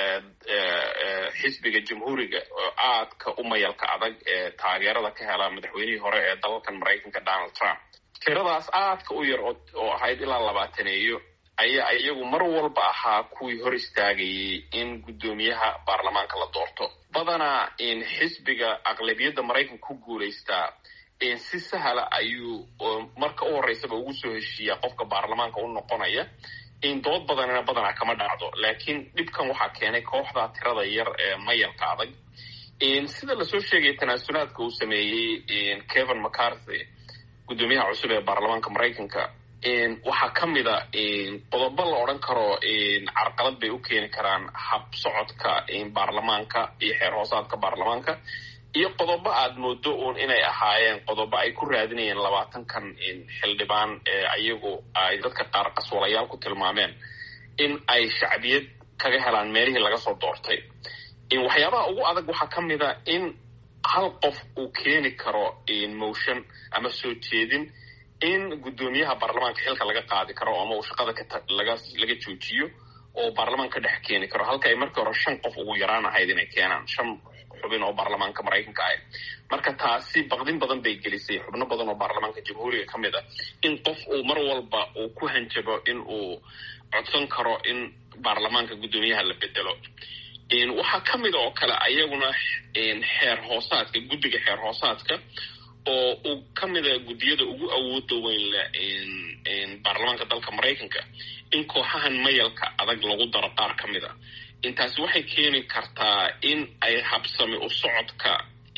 O: xisbiga jamhuuriga oo aadka u mayalka adag ee taageerada ka hela madaxweynihii hore ee dalalkan maraykanka Donald Trump tiradaas aadka u yar oo ahayd ilaa 20 ayaa iyagu mar walba ahaa kuwii hor istaagayay in guddoomiyaha baarlamaanka la doorto badanaa in xisbiga aqlabiyadda maraykanka ku guulaystaa si sahla ayuu marka u horeysaba ugu soo heshiiyaa qofka baarlamaanka u noqonaya in dood badanaa kama dhacdo laakiin dhibkan waxaa keenay kooxda tirada yar ee mayalka adag sida lasoo sheegay tanaasulaadka uu sameeyey Kevin McCarthy guddoomiyaha cusub ee baarlamaanka maraykanka waxaa ka mida qodobo la odhan karo carqalad bay u keeni karaan hab socodka baarlamaanka iyo xeer hoosaadka baarlamaanka iyo qodobo aad moodo uun inay ahaayeen qodobo ay ku raadinayeen 20kan xildhibaan ayagu ay dadka qaar qaswalayaal ku tilmaameen in ay shacbiyad kaga helaan meelihii laga soo doortay waxyaabaha ugu adag waxaa ka mida in hal qof uu keeni karo motion ama soo jeedin in guddoomiyaha baarlamaanka xilka laga qaadi karo ama uu shaqada laga joojiyo oo baarlamaanka dhex keeni karo halka ay markii hore 5 qof ugu yaraan ahayd inay keenaan 5 xubin oo baarlamaanka maraykanka ah marka taasi baqdin badan bay gelisay xubno badan oo baarlamaanka jamhuuriga ka mid ah in qof uu mar walba uu ku hanjabo in uu codsan karo in baarlamaanka guddoomiyaha la bedelo waxaa ka mid oo kale ayaguna xeer hoosaadka guddiga xeer hoosaadka oo uu ka mida guddiyada ugu awooda weyn leh baarlamaanka dalka maraykanka in kooxahan mayalka adag lagu daro qaar ka mid a intaasi waxay keeni kartaa in ay habsami u socodka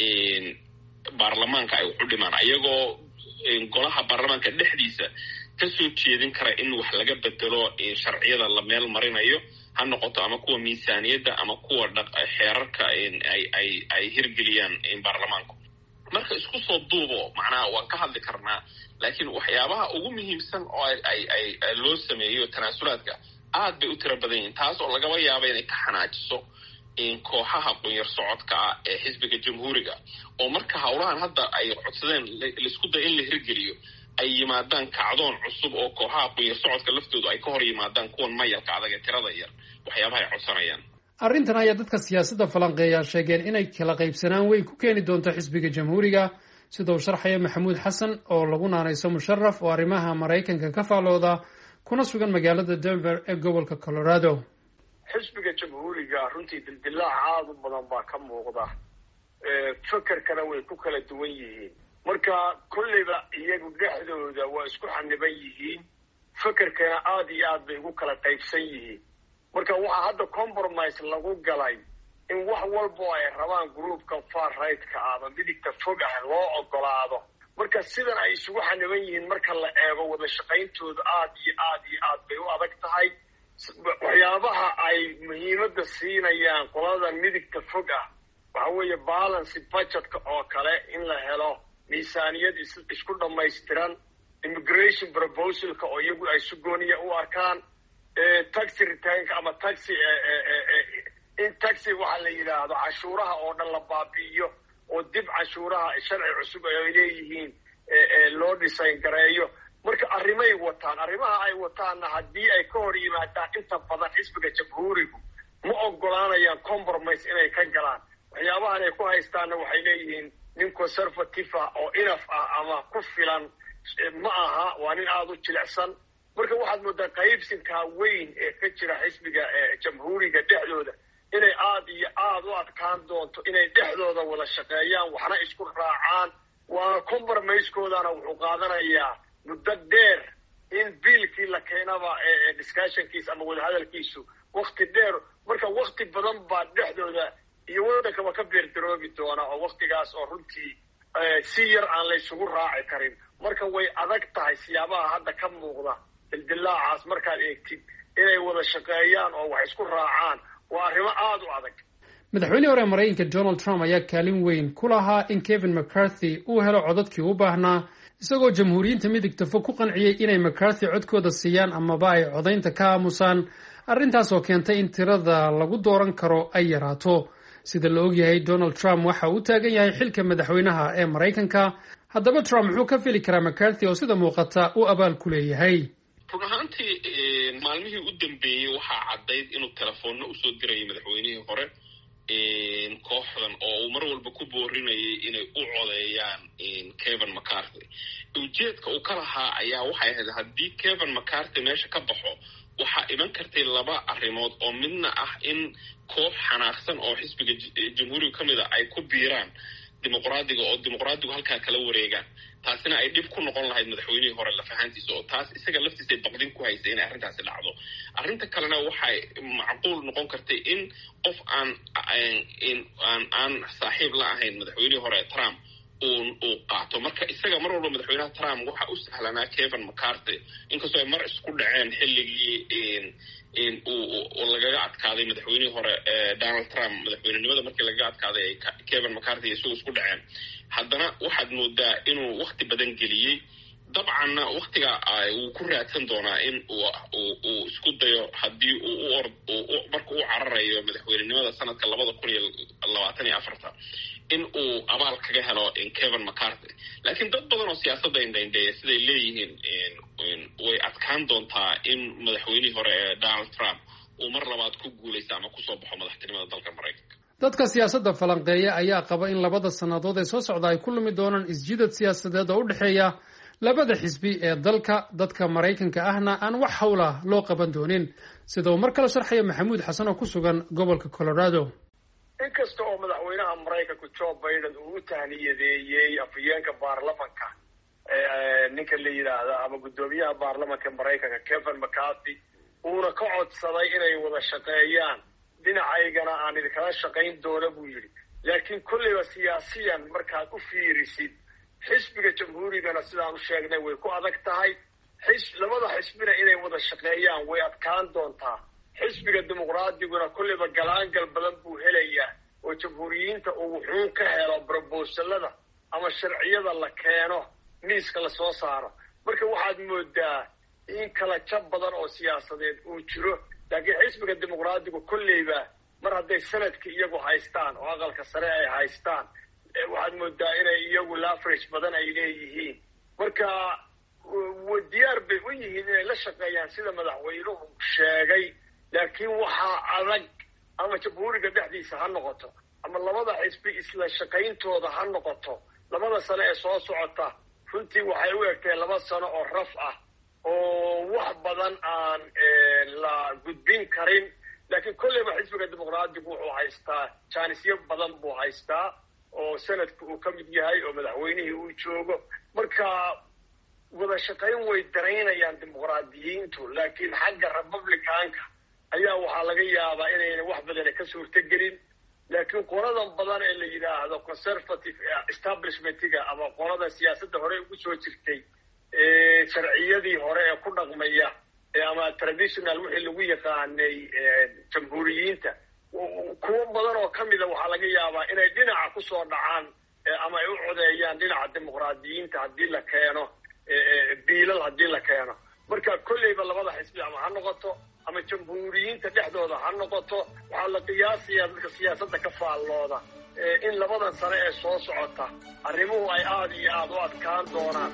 O: baarlamaanka ay waxu dhimaan ayagoo golaha baarlamaanka dhexdiisa ka soo jeedin kara in wax laga bedelo sharciyada la meel marinayo ha noqoto ama kuwa miisaaniyadda ama kuwa xeerarka ay hirgeliyaan baarlamaanku marka isku soo duubo macnaha waan ka hadli karnaa laakiin waxyaabaha ugu muhiimsan oo ay loo sameeyo tanaasulaadka aad bay u tiro badan yihiin taas oo lagaba yaaba inay ka xanaajiso kooxaha qunyar socodka ah ee xisbiga jamhuuriga oo marka howlahan hadda ay codsadeen laisku day in la hirgeliyo ay yimaadaan kacdoon cusub oo kooxaha qunyar socodka laftoodu ay ka hor yimaadaan kuwan mayalka adag ee tirada yar waxyaabaha ay codsanayaan.
N: arrintan ayaa dadka siyaasadda falanqeeya sheegeen inay kala qaybsanaan weyn ku keeni doonto xisbiga jamhuuriga sida uu sharxaya maxamuud xasan oo lagu naanayso musharaf oo arrimaha maraykanka ka faalooda kuna sugan magaalada denver ee gobolka colorado.
D: xisbiga jamhuuriga runtii dildilaac aada u badan baa ka muuqda, fekerkana way ku kala duwan yihiin, marka kolleyba iyagu dhexdooda waa isku xaniban yihiin, fekerkana aada iyo aad bay ugu kala qaybsan yihiin. marka waxaa hadda compromise lagu galay in wax walbo ay rabaan groupkan far right-ka ama midigta fog ah loo ogolaado. marka sidan ay isugu xaniban yihiin marka la eego wada shaqayntooda aada iyo aad iyo aad bay u adag tahay. waxyaabaha ay muhiimadda siinayaan qolada midigta fog ah waxa weeye balance budgetka oo kale in la helo miisaaniyad isku dhammaystiran, immigration proposalka oo iyagu ay si gooniya u arkaan, taxi returnka ama in taxi waxa la yidhaahdo cashuuraha oo dhan la baabi'iyo oo dib cashuuraha sharci cusub ay leeyihiin loo design gareeyo. marka arrimay wataan, arrimaha ay wataanna haddii ay ka hor yimaadaan inta badan xisbiga jamhuurigu ma ogolaanayaan compromise inay ka galaan. waxyaabahan ay ku haystaanna waxay leeyihiin nin conservative ah oo inaf ah ama ku filan ma aha, waa nin aada u jilicsan. marka waxaad moodaa qaybsinkaa weyn ee ka jira xisbiga jamhuuriga dhexdooda inay aada iyo aada u adkaan doonto inay dhexdooda wada shaqeeyaan, waxna isku raacaan. waana compromisekoodana wuxuu qaadanayaa muddo dheer in biilkii la keenaba discussionkiisa ama wadahadalkiisu wakti dheer. marka wakti badan baa dhexdooda iyo waddankaba ka beerdaroobi doona oo waktigaas oo runtii si yar aan laysugu raaci karin. marka way adag tahay siyaabaha hadda ka muuqda dildilaacaas markaad eegtid inay wada shaqeeyaan oo wax isku raacaan. waa arrimo aada u adag.
N: madaxweynihii hore maraykanka donald trump ayaa kaalin weyn ku lahaa in kevin mccarthy uu helo codadkii u baahnaa, isagoo jamhuuriyiinta midigta fog ku qanciyey inay mccarthy codkooda siiyaan amaba ay codaynta ka aamusaan, arrintaas oo keentay in tirada lagu dooran karo ay yaraato. sida la ogyahay donald trump waxa uu taagan yahay xilka madaxweynaha ee maraykanka. haddaba trump muxuu ka fili karaa mccarthy oo sida muuqata uu abaal ku leeyahay?
O: run ahaantii maalmihii u dambeeyey waxaa caddayd inuu telefoonna usoo dirayay madaxweynihii hore kooxdan oo uu mar walba ku boorinayay inay u codeeyaan kevin mccarthy. ujeedka uu ka lahaa ayaa waxay ahayd haddii kevin mccarthy meesha ka baxo waxaa iman kartay laba arrimood oo midna ah in koox xanaaqsan oo xisbiga jamhuuriga ka mid a ay ku biiraan dimuqraadiga oo dimuqraadigu halkaa kala wareegaan. taasina ay dhib ku noqon lahayd madaxweynihii hore lafahaantiisa oo taas isaga laftiisa ay baqdin ku haysay inay arrintaasi dhacdo. arrinta kalena waxay macquul noqon kartay in qof aan saaxiib la ahayn madaxweynihii hore trump uu qaato. marka isaga mar walba madaxweynaha trump waxa u sahlanaa kevin mccarthy, inkastoo ay mar isku dhaceen xilligii uu lagaga adkaaday madaxweynihii hore donald trump madaxweynenimada markii lagaga adkaaday ay kevin mccarthy isagu isku dhaceen. haddana waxaad moodaa inuu wakti badan geliyey. dabcanna waktiga wuu ku raadsan doonaa in uu isku dayo haddii marka uu cararayo madaxweynenimada sanadka 2024 in uu abaal kaga helo kevin mccarthy. laakiin dad badan oo siyaasadda indhaindheeya siday leeyihiin way adkaan doontaa in madaxweynihii hore ee donald trump uu mar labaad ku guulaysta ama kusoo baxo madaxtinimada dalka maraykanka.
N: dadka siyaasadda falanqeeya ayaa qaba in labada sannadood ee soo socda ay ku lumi doonaan isjidad siyaasadeed oo u dhexeeya labada xisbi ee dalka. dadka maraykanka ahna aan wax howla loo qaban doonin, sida uu mar kale sharxaya maxamuud xasan oo ku sugan gobolka colorado.
D: inkasta oo madaxweynaha maraykanku joe biden uu u tahniyadeeyey afhayeenka baarlamanka ninka la yidhaahda ama guddoomiyaha baarlamanka maraykanka kevin mccarthy uuna ka codsaday inay wada shaqeeyaan, dhinacaygana aan idinkala shaqayn doona buu yidhi. laakiin kolleyba siyaasiyan markaad u fiirisid xisbiga jamhuurigana sidaan u sheegnay way ku adag tahay. labada xisbina inay wada shaqeeyaan way adkaan doontaa. xisbiga dimuqraadiguna kolleyba galaangal badan buu helayaa oo jamhuuriyiinta uu wuxuun ka helo brobosalada ama sharciyada la keeno miiska lasoo saaro. marka waxaad moodaa in kala jab badan oo siyaasadeed uu jiro, laakiin xisbiga dimuqraadigu kolleyba mar hadday sanadka iyagu haystaan oo aqalka sare ay haystaan waxaad moodaa inay iyagu lafarage badan ay leeyihiin. marka diyaar bay u yihiin inay la shaqeeyaan sida madaxweynuhu sheegay, laakiin waxaa adag ama jamhuuriga dhexdiisa ha noqoto ama labada xisbi isla shaqayntooda ha noqoto, labada sano ee soo socota runtii waxay u egtay 2 sano oo raf ah oo wax badan aan la gudbin karin. laakiin kolleyba xisbiga dimuqraadigu wuxuu haystaa jaanisyo badan buu haystaa oo sanadka uu ka mid yahay oo madaxweynihii uu joogo. marka wada shaqayn way daraynayaan dimuqraadiyiintu, laakiin xagga republicanka ayaa waxaa laga yaabaa inayna wax badana ka suurtogelin. laakiin qoladan badan ee la yidhaahdo conservative establishmentiga ama qolada siyaasadda hore ugu soo jirtay sharciyadii hore ee ku dhaqmaya ama traditional wixii lagu yaqaanay jamhuuriyiinta, kuwo badan oo ka mida waxaa laga yaabaa inay dhinaca kusoo dhacaan ama ay u codeeyaan dhinaca dimuqraadiyiinta haddii la keeno biilal haddii la keeno. marka kolleyba labada xisbi ama ha noqoto ama jamhuuriyiinta dhexdooda ha noqoto, waxaa la qiyaasayaa dadka siyaasadda ka faallooda in 2 sano ee soo socota arrimuhu ay aada iyo aada u adkaan doonaan.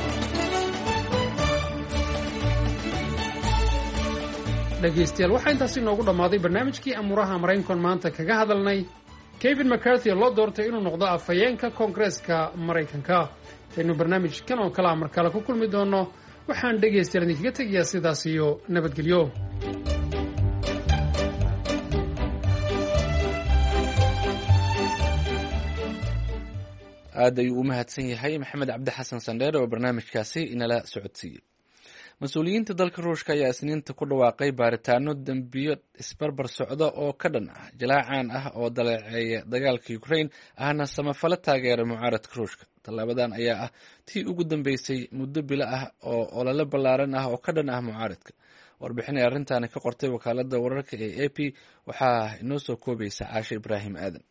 N: dhegaystayaal waxaa intaasi inoogu dhammaaday barnaamijkii amuuraha maraykankan maanta kaga hadalnay kevin mccarthy loo doortay inuu noqdo afhayeenka koongareeska maraykanka. intaynu barnaamijkan oo kale mar kale ku kulmi doono waxaan dhegaystayaal idinkaga tegayaa sidaas iyo nabadgelyo.
A: aad ayuu u mahadsan yahay maxamed cabdi xasan sandheer oo barnaamijkaasi inala socodsiiyey. mas-uuliyiinta dalka ruushka ayaa isniinta ku dhawaaqay baaritaano dembiyo isbarbar socda oo ka dhan ah jalaacaan ah oo daleeceeya dagaalka Ukraine ahna samafalo taageera mucaaradka ruushka. tallaabadan ayaa ah tii ugu dambeysay muddo bilo ah oo olole ballaaran ah oo ka dhan ah mucaaradka. warbixin ay arrintaani ka qortay wakaaladda wararka ee AP waxaa inoo soo koobaysa Caashe Ibraahim Aadan.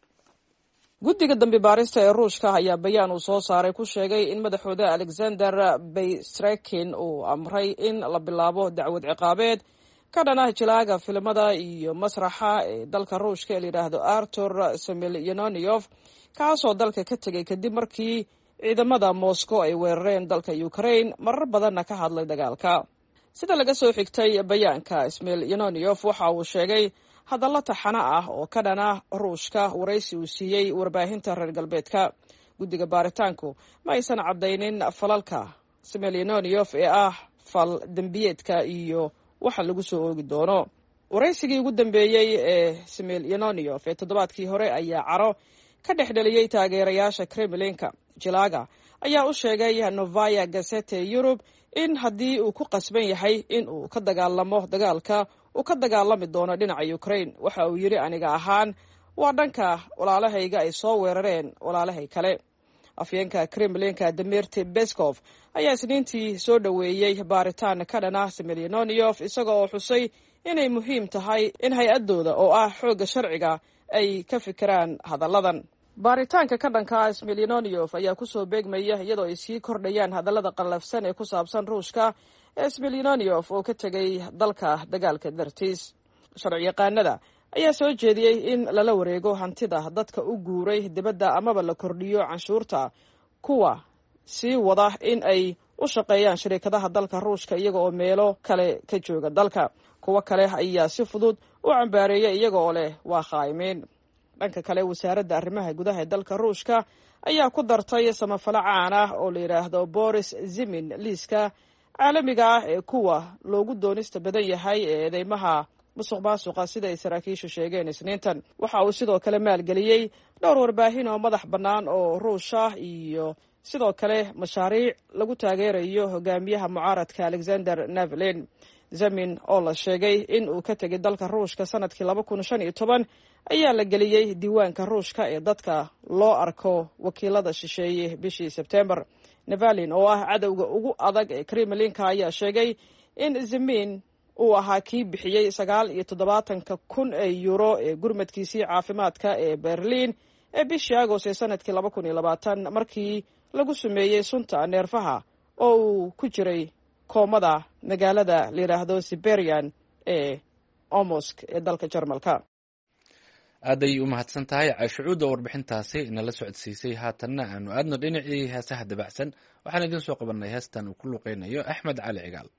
P: guddiga dambi baarista ee ruushka ayaa bayaan uu soo saaray ku sheegay in madaxweyne Alexander Baystrakin uu amray in la bilaabo dacwad ciqaabeed ka dhan ah jilaaga filimada iyo masraxa ee dalka ruushka ee la yidhaahdo Artur Semelyonov, kaasoo dalka ka tegay kadib markii ciidamada Moscow ay weerareen dalka Ukraine, marar badanna ka hadlay dagaalka. sida laga soo xigtay bayaanka, Semelyonov waxa uu sheegay hadallo taxano ah oo ka dhan ah ruushka waraysi uu siiyey warbaahinta reer galbeedka. guddiga baaritaanku ma aysan caddaynin falalka Semelyonov ee ah fal dembiyeedka iyo waxa lagu soo oogi doono. waraysigii ugu dambeeyey ee Semelyonov ee toddobaadkii hore ayaa caro ka dhex dhaliyey taageerayaasha Kremlinka. jilaaga ayaa u sheegay Novaya Gazeta Yurub in haddii uu ku qasban yahay in uu ka dagaalamo dagaalka uu ka dagaalami doono dhinaca Ukraine. waxa uu yidhi, aniga ahaan waa dhanka walaalahayga ay soo weerareen walaalahay kale. afyeenka Kremlinka Dmitry Peskov ayaa isniintii soo dhoweeyey baaritaan ka dhan ah Semelyonov, isaga oo xusay inay muhiim tahay in hay-adooda oo ah xoogga sharciga ay ka fikiraan hadalladan. baaritaanka ka dhanka ah Semelyonov ayaa kusoo beegmaya iyadoo ay sii kordhayaan hadallada qallafsan ee ku saabsan ruushka ee Semelyonov oo ka tegay dalka dagaalka dartiis. sharciyaqaanada ayaa soo jeediyey in lala wareego hantida dadka u guuray dibadda amaba la kordhiyo canshuurta kuwa sii wada in ay u shaqeeyaan shirkadaha dalka ruushka iyaga oo meelo kale ka jooga dalka. kuwo kale ayaa si fudud u cambaareeya iyaga oo leh waa khaa'imiin. dhanka kale, wasaaradda arrimaha gudaha ee dalka ruushka ayaa ku dartay samafalo caan ah oo la yidhaahdo Boris Zimin liiska caalamiga ah ee kuwa loogu doonista badan yahay ee eedeymaha musuqmaasuqa, sida ay saraakiishu sheegeen isniintan. waxa uu sidoo kale maalgeliyey dhowr warbaahin oo madax bannaan oo ruush ah iyo sidoo kale mashaariic lagu taageerayo hogaamiyaha mucaaradka Alexander Navalny. Zamin oo la sheegay in uu ka tegay dalka ruushka sanadkii 2015 ayaa la geliyey diiwaanka ruushka ee dadka loo arko wakiilada shisheeye bishii Sebtembar. Navalny oo ah cadowga ugu adag ee Kremlinka ayaa sheegay in Zamin uu ahaa kii bixiyey 79,000 euro ee gurmadkiisii caafimaadka ee Berlin ee bishii Agost ee sanadkii 2020 markii lagu sameeyey sunta neerfaha oo uu ku jiray koomada magaalada la yidhaahdo Siberian ee Omsk ee dalka Jarmalka.
A: aaday u mahadsan tahay caashucuud oo warbixintaasi inala socodsiisay. haatanna aanu aadno dhinacii heesaha dabacsan. waxaan idin soo qabanay heestan uu ku luqeynayo Axmed Cali Cigaal.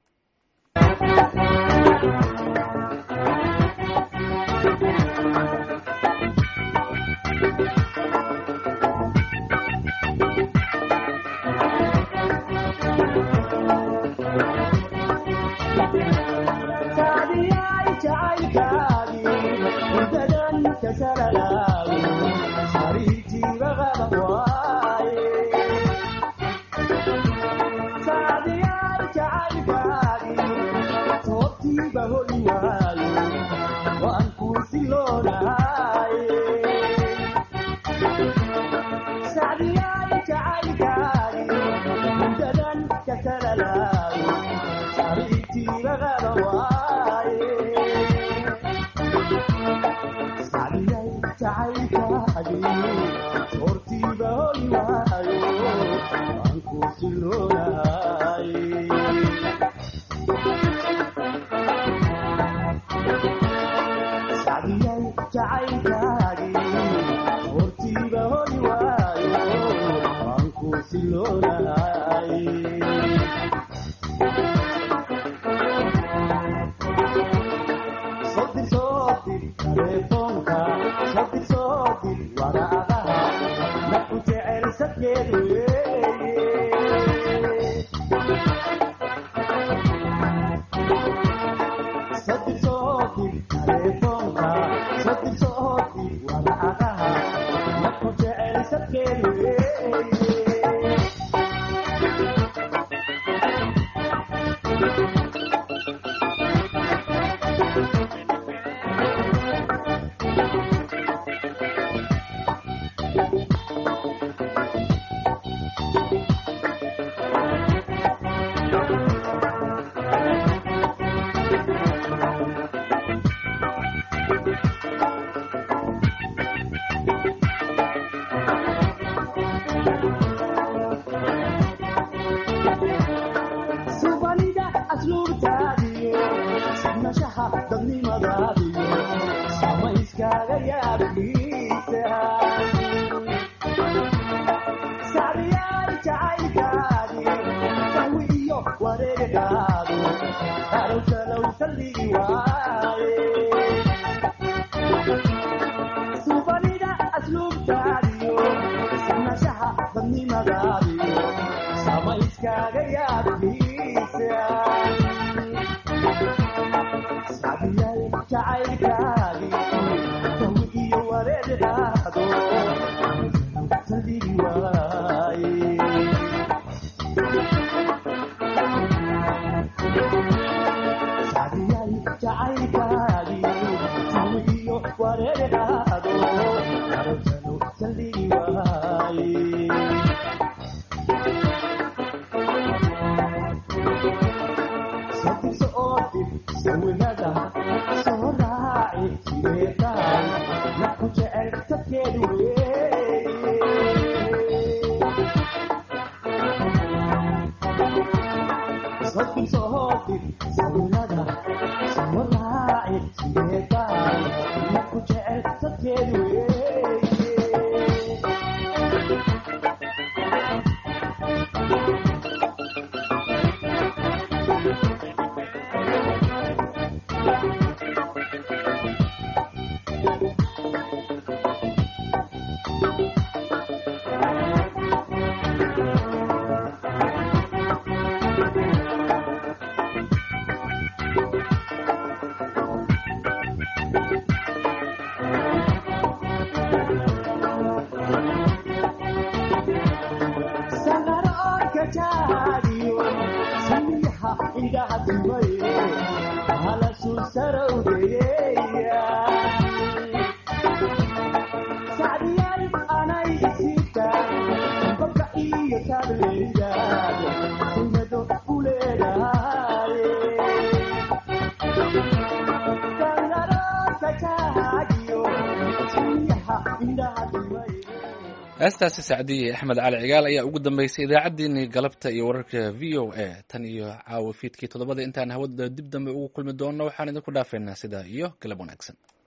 A: heestaasi sacdiye Axmed Cali Cigaal ayaa ugu dambeysay idaacaddeenii galabta iyo wararka VOA tan iyo caawa fiidkii 7 intaan hawada dib dambe ugu kulmi doono waxaan idinku dhaafeynaa sidaa iyo galab wanaagsan.